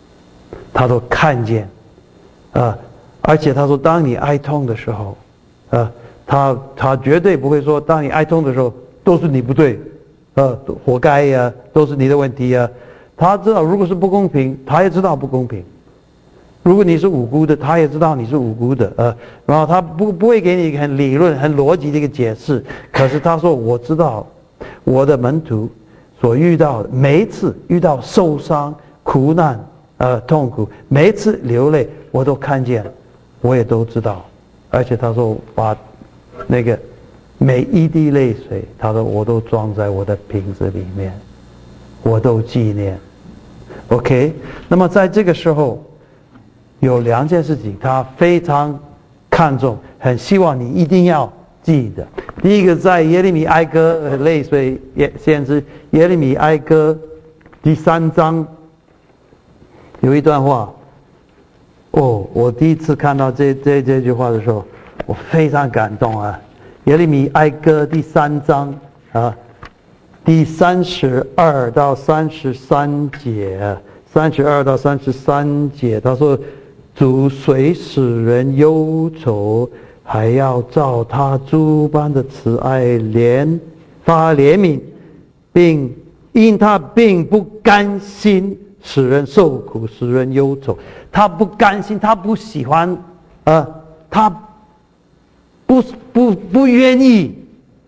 [SPEAKER 1] 而且他说，当你哀痛的时候，他绝对不会说，当你哀痛的时候都是你不对，活该呀，都是你的问题呀。他知道，如果是不公平，他也知道不公平；如果你是无辜的，他也知道你是无辜的。然后他不会给你一个很理论、很逻辑的一个解释。可是他说，我知道我的门徒所遇到的每一次遇到受伤、苦难、痛苦，每一次流泪，我都看见，我也都知道。而且他说，把那个每一滴泪水，他说我都装在我的瓶子里面，我都纪念。OK， 那么在这个时候有2件事情他非常看重，很希望你一定要记得。第一个，在耶利米哀歌泪水先知耶利米哀歌第3章有一段话，我第一次看到这句话的时候，我非常感动啊！耶利米哀歌第3章第32到33节，32到33节，他说：“主虽使人忧愁，还要照他诸般的慈爱发怜悯，并因他并不甘心使人受苦，使人忧愁。他不甘心，他不喜欢，他不愿意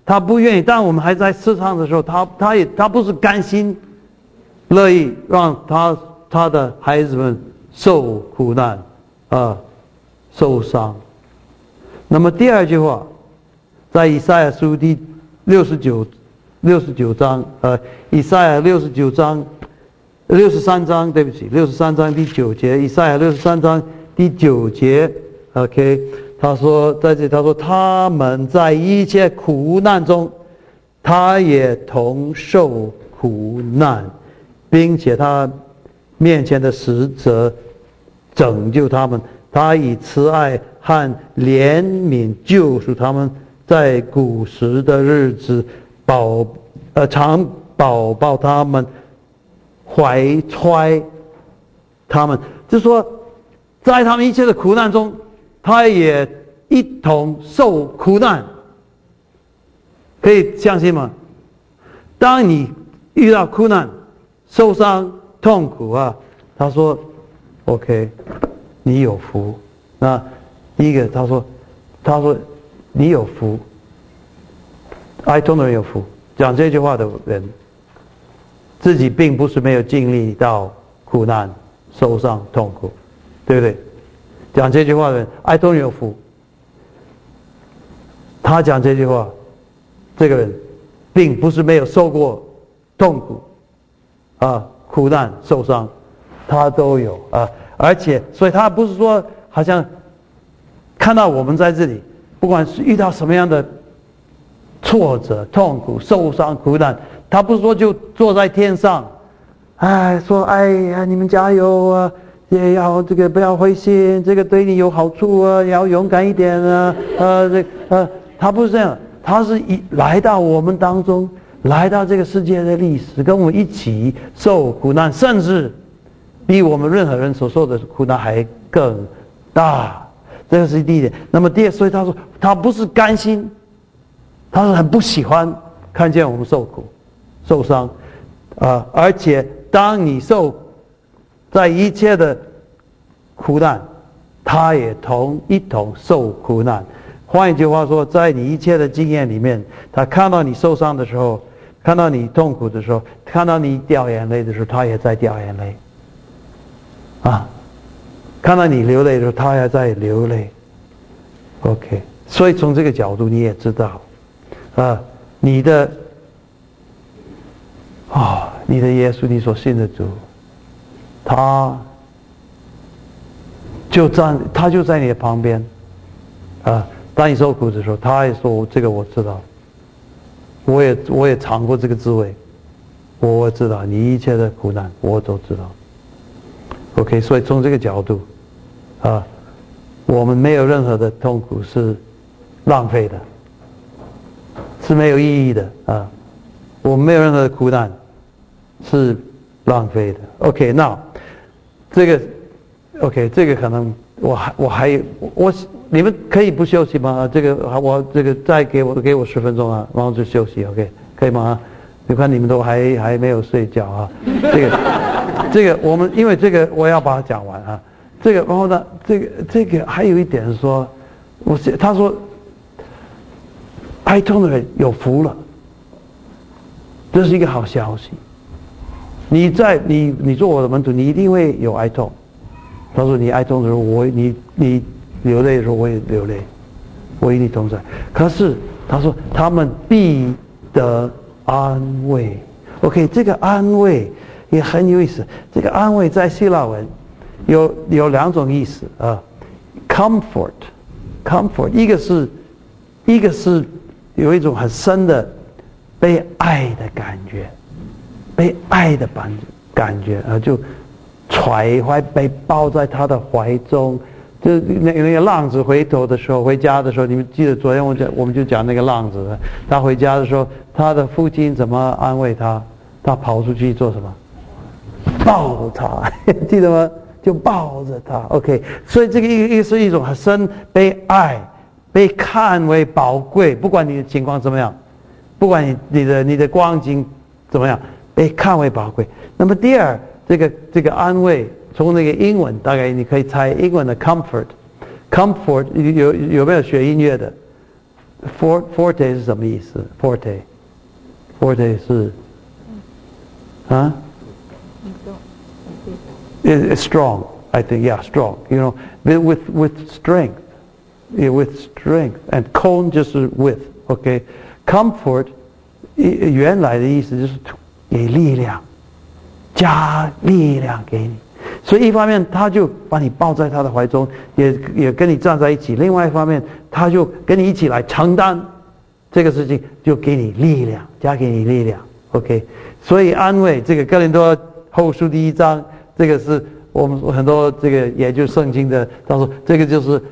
[SPEAKER 1] 他不愿意。当我们还在世上的时候，他不是甘心乐意让他的孩子们受苦难受伤。那么第二句话，在以赛亚书第69章以赛亚63章，对不起，63章第9节，以赛亚63章第9节 ，OK， 他说在这里他说他们在一切苦难中，他也同受苦难，并且他面前的使者拯救他们，他以慈爱和怜悯救赎他们，在古时的日子常保抱他们，怀揣他们，就是说在他们一切的苦难中，他也一同受苦难。可以相信吗？当你遇到苦难、受伤、痛苦他说 OK， 你有福。那第一个他说你有福，哀痛的人有福。讲这句话的人自己并不是没有经历到苦难、受伤、痛苦，对不对？讲这句话的人哀痛人有福。他讲这句话，这个人并不是没有受过痛苦苦难、受伤，他都有而且所以他不是说好像看到我们在这里，不管是遇到什么样的挫折、痛苦、受伤、苦难，他不是说就坐在天上说哎呀你们加油也要这个不要灰心，这个对你有好处要勇敢一点他不是这样，他是来到我们当中，来到这个世界的历史，跟我们一起受苦难，甚至比我们任何人所受的苦难还更大。这个是第一点。那么第二，所以他说他不是甘心，他是很不喜欢看见我们受苦、受伤而且当你在一切的苦难，他也一同受苦难。换一句话说，在你一切的经验里面，他看到你受伤的时候，看到你痛苦的时候，看到你掉眼泪的时候，他也在掉眼泪看到你流泪的时候，他也在流泪。 OK， 所以从这个角度你也知道你的耶稣，你所信的主，他就在你的旁边当你受苦的时候，他也说这个我知道，我也尝过这个滋味，我知道你一切的苦难我都知道。 OK， 所以从这个角度我们没有任何的痛苦是浪费的，是没有意义的我们没有任何的苦难是浪费的。 OK， 那这个可能你们可以不休息吗？再给我10分钟然后就休息。 OK， 可以吗？你看你们都还没有睡觉这个我们因为这个我要把它讲完这个然后呢这个还有一点是说，他说哀痛的人有福了，这是一个好消息。你做我的门徒，你一定会有哀痛。他说你哀痛的时候，你流泪的时候我也流泪，我与你同在。可是他说他们必得安慰。 OK， 这个安慰也很有意思。这个安慰在希腊文有两种意思comfort， 一个是有一种很深的被爱的感觉，被爱的感觉就揣怀被抱在他的怀中。就那个浪子回家的时候，你们记得昨天我们就讲那个浪子，他回家的时候，他的父亲怎么安慰他？他跑出去做什么？抱他，记得吗？就抱着他。 OK， 所以这个一个是一种很深被爱、被看为宝贵，不管你的情况怎么样，不管你的光景怎么样，被看为宝贵。那么第二，这个安慰，从那个英文大概你可以猜英文的 comfort 有没有学音乐的？ forte 是什么意思 ？forte 是啊？It's strong, I think. Yeah, strong. You know, with strength, with strength, and con 就是 with. OK, comfort 原来的意思就是给力量，加力量给你。所以一方面他就把你抱在他的怀中，也跟你站在一起；另外一方面，他就跟你一起来承担这个事情，就给你力量，加给你力量。OK， 所以安慰这个哥林多后书第1章，这个是我们很多这个研究圣经的，他说这个就是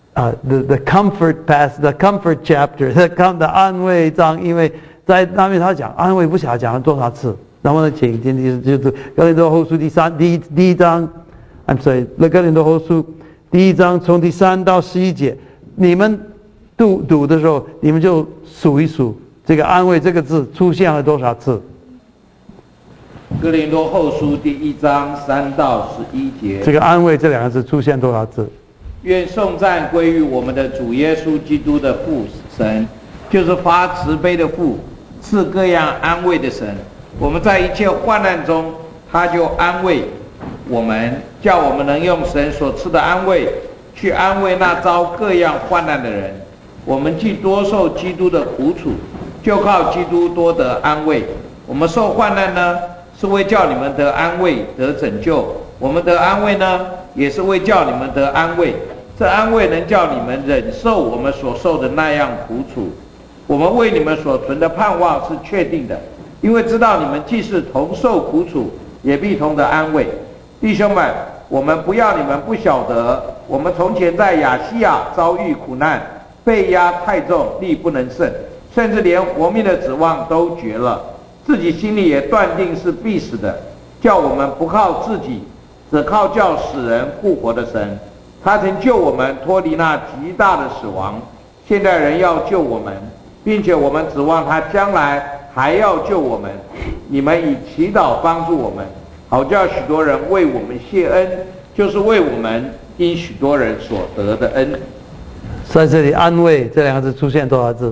[SPEAKER 1] the comfort the comfort chapter， 的安慰章，因为在那边他讲安慰，不晓得讲了多少次。然后呢，请今天就是哥林多后书第一章 ，I'm sorry， 哥林多后书第1章从第3到11节，你们读的时候，你们就数一数这个安慰这个字出现了多少次。
[SPEAKER 2] 哥林多后书第1章3到11节，
[SPEAKER 1] 这个安慰这2个字出现多少次？
[SPEAKER 2] 愿颂赞归于我们的主耶稣基督的父神，就是发慈悲的父，赐各样安慰的神。我们在一切患难中，他就安慰我们，叫我们能用神所赐的安慰去安慰那遭各样患难的人。我们既多受基督的苦楚，就靠基督多得安慰。我们受患难呢，是为叫你们得安慰得拯救；我们得安慰呢，也是为叫你们得安慰。这安慰能叫你们忍受我们所受的那样苦楚。我们为你们所存的盼望是确定的，因为知道你们既是同受苦楚，也必同得安慰。弟兄们，我们不要你们不晓得，我们从前在亚细亚遭遇苦难，被压太重，力不能胜，甚至连活命的指望都绝了，自己心里也断定是必死的，叫我们不靠自己，只靠叫死人复活的神。他曾救我们脱离那极大的死亡，现在人要救我们，并且我们指望他将来还要救我们。你们以祈祷帮助我们，好叫许多人为我们谢恩，就是为我们因许多人所得的恩。
[SPEAKER 1] 在这里安慰这2个字出现多少次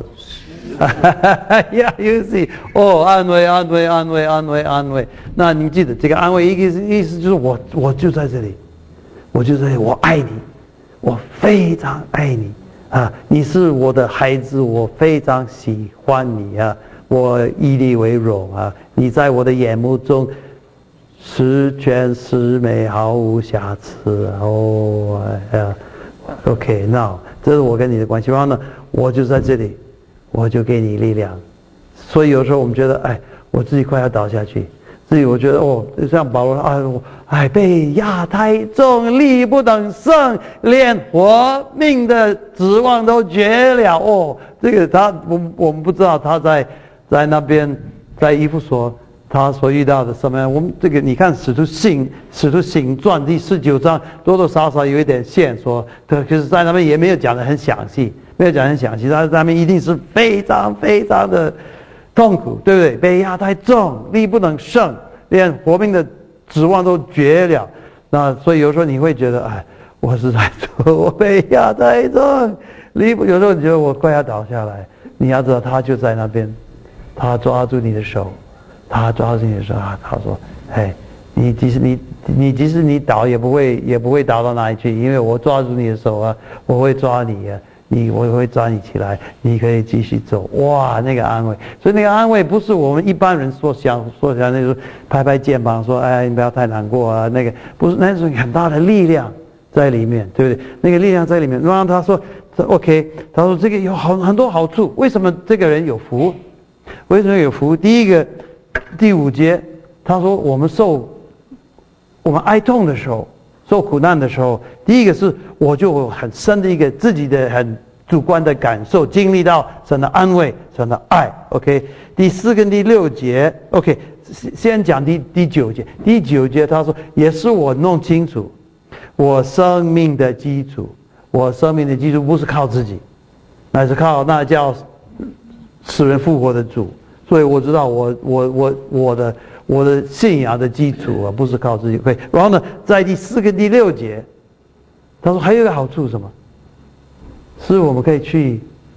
[SPEAKER 1] ？Yeah, you see， 安慰，安慰，安慰，安慰，安慰。那你记得这个安慰意思就是我就在这里，我就在这里，我爱你，我非常爱你啊！你是我的孩子，我非常喜欢你啊！我以你为荣啊！你在我的眼目中十全十美，毫无瑕疵。OK， now 这是我跟你的关系。然后呢，我就在这里，我就给你力量。所以有时候我们觉得，我自己快要倒下去，自己我觉得像保罗，被压太重，力不能胜，连活命的指望都绝了。这个我们不知道他在那边在以弗所他所遇到的什么样。我们这个你看使徒行传第19章多多少少有一点线索，可是在那边也没有讲得很详细，他在那边一定是非常非常的痛苦，对不对？被压太重，力不能胜，连活命的指望都绝了。那所以有时候你会觉得，我是在做，我被压太重，有时候你觉得我快要倒下来。你要知道他就在那边，他抓住你的手，他说，你即使你倒也不会倒到哪里去，因为我抓住你的手啊，我会抓你啊，我会抓你起来，你可以继续走。哇，那个安慰，所以那个安慰不是我们一般人所想那种拍拍肩膀说，你不要太难过啊，那个不是，那是很大的力量在里面，对不对？那个力量在里面。然后他说 OK， 他说这个有很多好处。为什么这个人有福？为什么有福？第一个，第5节，他说我们哀痛的时候，受苦难的时候，第一个是我就有很深的一个自己的很主观的感受，经历到神的安慰，神的爱。OK， 第4跟第6节 ，OK， 先讲第9节。第9节他说也是我弄清楚我生命的基础。我生命的基础不是靠自己，乃是靠那叫死人复活的主。所以我知道我的信仰的基础啊，不是靠自己。然后呢，在第4跟第6节，他说还有一个好处是什么？是我们可以去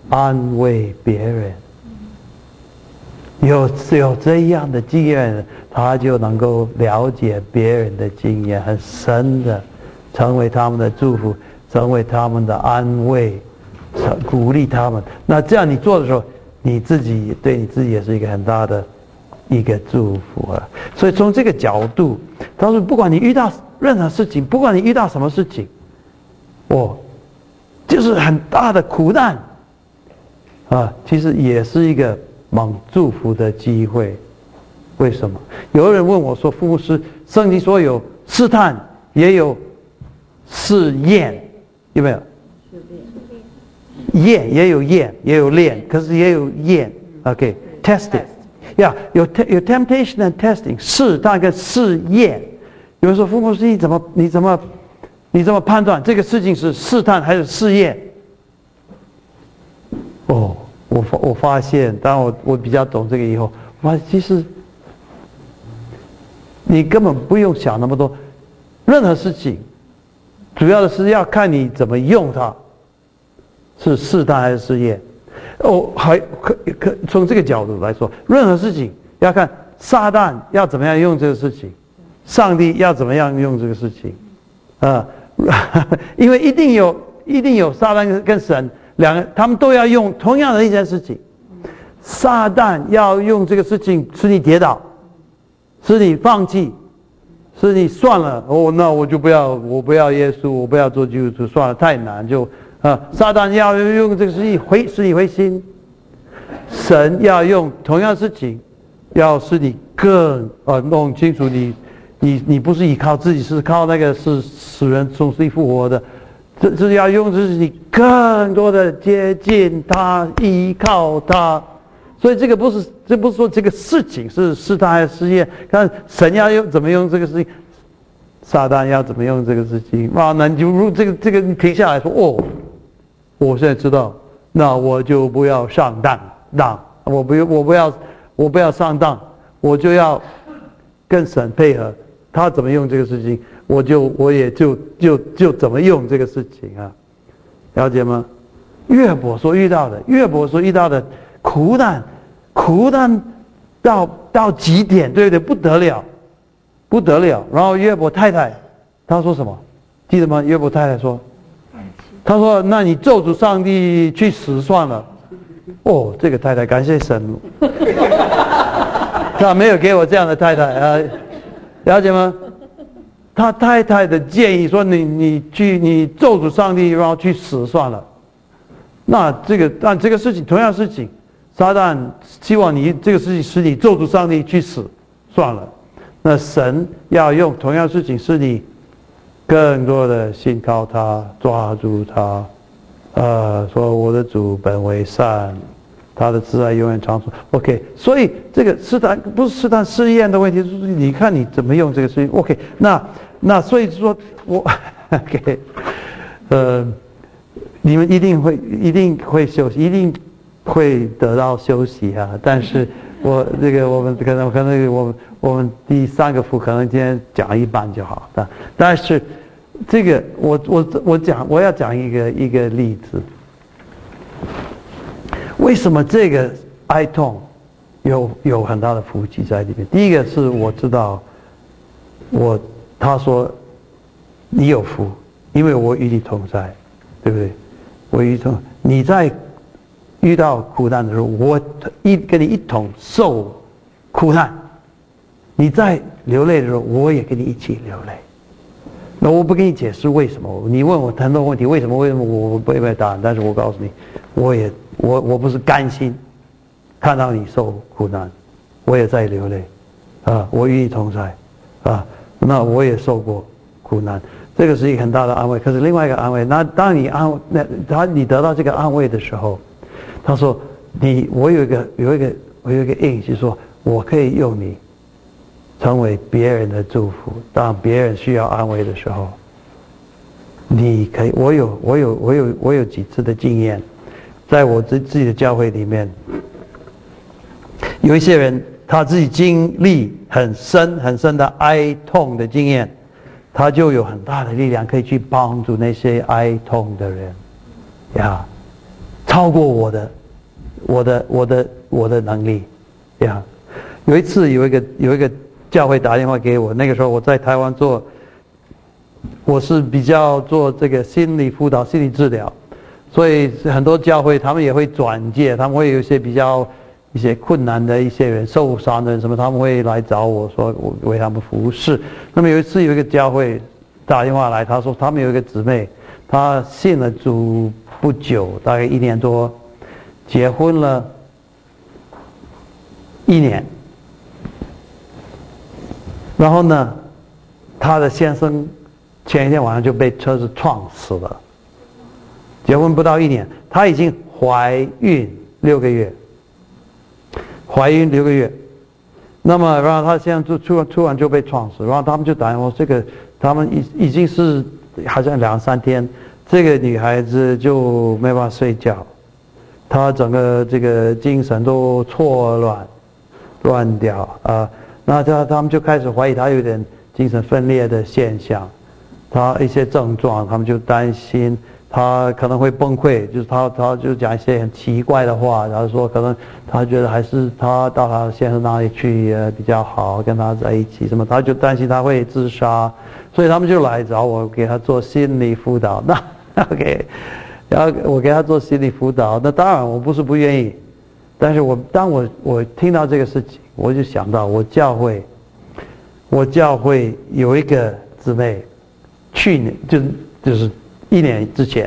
[SPEAKER 1] 安慰别人。有这样的经验，他就能够了解别人的经验，很深的，成为他们的祝福，成为他们的安慰，鼓励他们。那这样你做的时候，你自己对你自己也是一个很大的一个祝福啊。所以从这个角度，他说，不管你遇到任何事情，不管你遇到什么事情，就是很大的苦难啊，其实也是一个蒙祝福的机会。为什么？有人问我说，傅牧师，圣经说有试探，也有试验，有没有？验也有验，也有练，可是也有验。OK，testing，有 temptation and testing， 试探跟试验。有人说，傅牧师，你怎么判断这个事情是试探还是试验？我发现，当我比较懂这个以后，我发现其实你根本不用想那么多，任何事情，主要的是要看你怎么用它，是试探还是试验。从这个角度来说，任何事情要看撒旦要怎么样用这个事情，上帝要怎么样用这个事情，因为一定有撒旦跟神两个，他们都要用同样的一件事情。撒旦要用这个事情使你跌倒，使你放弃，使你算了，那我不要耶稣，我不要做基督徒，算了，太难，撒旦要用这个事情使你灰心。神要用同样的事情，要使你更弄清楚你不是依靠自己，是靠那个是使人从死里复活的，这是要用自己更多的接近他，依靠他。所以这不是说这个事情是试探还是试验，看神要怎么用这个事情，撒旦要怎么用这个事情。那你就这个你停下来说，我现在知道，那我就不要上当，我不要上当，我就要跟神配合，他怎么用这个事情，我也就怎么用这个事情啊，了解吗？约伯所遇到的苦难到极点，对不对？不得了。然后约伯太太他说什么？记得吗？约伯太太说，他说：“那你咒诅上帝去死算了。”这个太太感谢神，他没有给我这样的太太啊，了解吗？他太太的建议说：“你咒诅上帝，然后去死算了。”但这个事情，同样事情，撒旦希望你这个事情使你咒诅上帝去死算了。那神要用同样事情使你更多的信靠他，抓住他，说我的主本为善，他的慈爱永远长存。OK， 所以这个试探不是试探试验的问题，就是你看你怎么用这个事情。OK， 那所以说OK， 你们一定会休息，一定会得到休息啊。但是我们可能我们第三个福可能今天讲一半就好，但是这个我要讲一个例子，为什么这个哀痛有很大的福气在里面？第一个是我知道他说你有福，因为我与你同在，对不对？我与你同，你在遇到苦难的时候，我跟你一同受苦难。你在流泪的时候，我也跟你一起流泪。那我不跟你解释为什么，你问我很多问题，为什么我不会答案，但是我告诉你，我不是甘心看到你受苦难，我也在流泪我与你同在那我也受过苦难，这个是一个很大的安慰。可是另外一个安慰，那当你你得到这个安慰的时候，他说我有一个应许，说我可以用你成为别人的祝福。当别人需要安慰的时候，你可以。我有几次的经验，在我自己的教会里面，有一些人他自己经历很深的哀痛的经验，他就有很大的力量可以去帮助那些哀痛的人超过我的能力，呀。有一次有一个教会打电话给我，那个时候我在台湾我是比较做这个心理辅导、心理治疗，所以很多教会他们也会转介，他们会有一些困难的一些人、受伤的人什么，他们会来找我说我为他们服侍。那么有一次有一个教会打电话来，他说他们有一个姊妹，她信了主不久，大概1年多，结婚了1年。然后呢，她的先生前一天晚上就被车子撞死了。结婚不到1年，她已经怀孕6个月，那么然后她现在就突然就被撞死，然后他们就打电话，他们已经是好像2、3天，这个女孩子就没办法睡觉，她整个这个精神都错乱掉啊。那他们就开始怀疑他有点精神分裂的现象，他一些症状，他们就担心他可能会崩溃，就是他就讲一些很奇怪的话，然后说可能他觉得还是他到他先生那里去比较好，跟他在一起什么，他就担心他会自杀，所以他们就来找我给他做心理辅导。那 OK， 然后我给他做心理辅导，那当然我不是不愿意，但是当我听到这个事情，我就想到我教会有一个姊妹，去年就是1年之前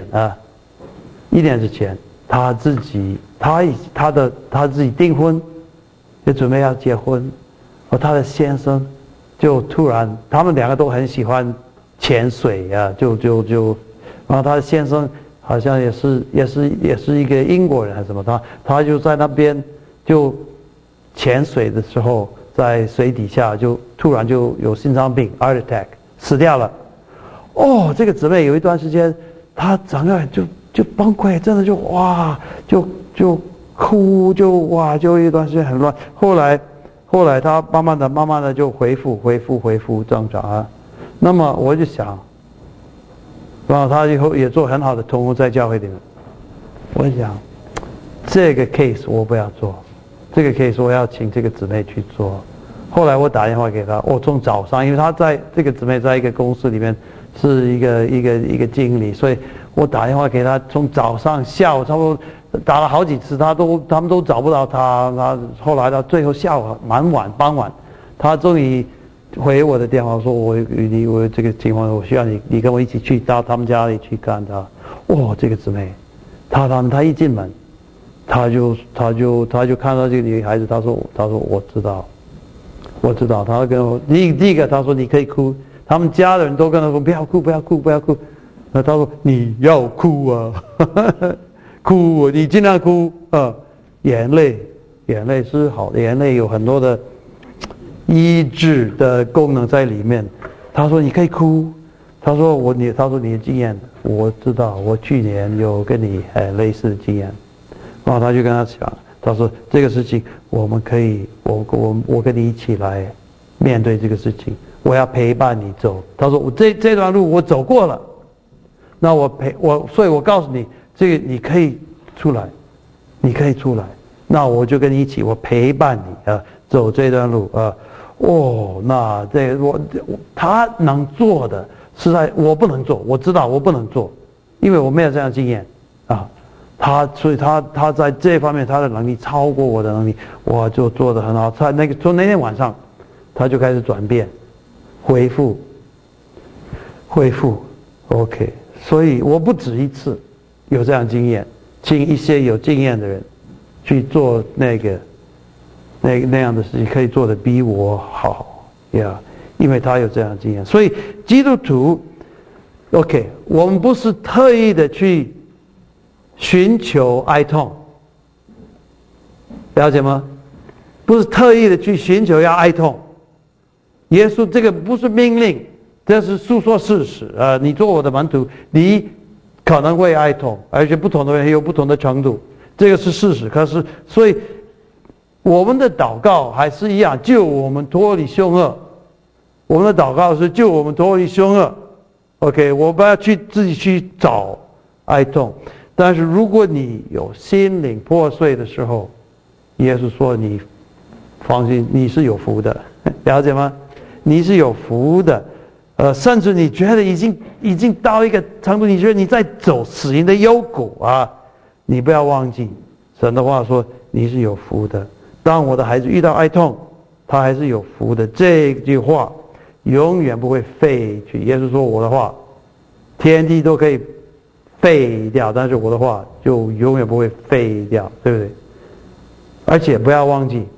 [SPEAKER 1] ，1年之前，她自己订婚，就准备要结婚，而她的先生就突然，他们2个都很喜欢潜水啊，然后她的先生好像也是一个英国人还是什么，他就在那边就潜水的时候，在水底下就突然就有心脏病 heart attack 死掉了。哦，这个姊妹有一段时间，她整个就崩溃，真的就哇，就哭，就一段时间很乱。后来她慢慢的就恢复正常啊。那么我就想，然后她以后也做很好的同工在教会里面。我想这个 case 我不要做。这个 case 我要请这个姊妹去做。后来我打电话给她，从早上，因为这个姊妹在一个公司里面是一个经理，所以我打电话给她，从早上下午差不多打了好几次，他们都找不到她。后来到最后下午傍晚，她终于回我的电话说我这个情况，我需要你跟我一起去到他们家里去看她。这个姊妹，她一进门。他就看到这个女孩子，他说我知道，他跟我第一个他说你可以哭，他们家的人都跟他说不要哭，那他说你要哭啊，哭你尽量哭啊，眼泪是好的，眼泪有很多的医治的功能在里面。他说你可以哭，他说你的经验我知道，我去年有跟你类似的经验。然后他就跟他讲，他说这个事情我们可以，我跟你一起来面对这个事情，我要陪伴你走。他说我这段路我走过了，那所以我告诉你，这个你可以出来，那我就跟你一起，我陪伴你走这段路啊。那他能做的实在我不能做，我知道我不能做，因为我没有这样的经验啊。所以他在这方面他的能力超过我的能力，我就做得很好。从那天晚上，他就开始转变，恢复 ，OK。所以我不止一次有这样经验，请一些有经验的人去做那样的事情，可以做得比我好呀，因为他有这样的经验。所以基督徒 ，OK， 我们不是特意的去寻求哀痛，了解吗？不是特意的去寻求要哀痛。耶稣这个不是命令，这是诉说事实。你做我的门徒，你可能会哀痛，而且不同的人有不同的程度，这个是事实。可是，所以我们的祷告还是一样，救我们脱离凶恶。我们的祷告是救我们脱离凶恶。OK， 我不要自己去找哀痛。 但是如果你有心灵破碎的时候，耶稣说你放心，你是有福的，了解吗？你是有福的。甚至你觉得已经到一个程度，你觉得你在走死荫的幽谷啊，你不要忘记神的话说你是有福的。当我的孩子遇到哀痛，他还是有福的。这句话永远不会废去。耶稣说我的话，天地都可以废掉，但是我的话就永远不会废掉，对不对？而且不要忘记，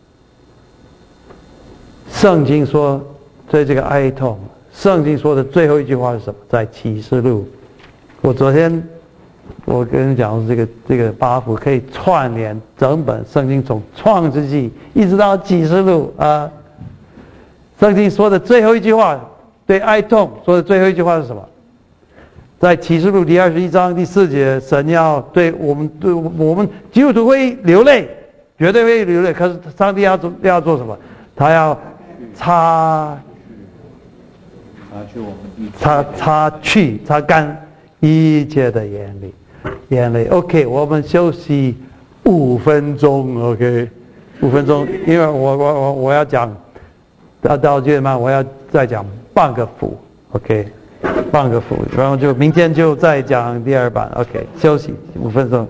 [SPEAKER 1] 圣经说在这个哀痛，圣经说的最后一句话是什么？在启示录。昨天我跟你讲这个八福可以串联整本圣经，从创世纪一直到启示录啊。圣经说的最后一句话，对哀痛说的最后一句话是什么？在启示录第21章第4节，神要对我们基督徒会流泪，绝对会流泪。可是上帝要做什么？他要擦干一切的眼泪。OK， 我们休息5分钟。OK， 5分钟，因为我要讲到这嘛，我要再讲半个福。OK， 半个福，然后就明天就再讲第2版。OK， 休息5分钟。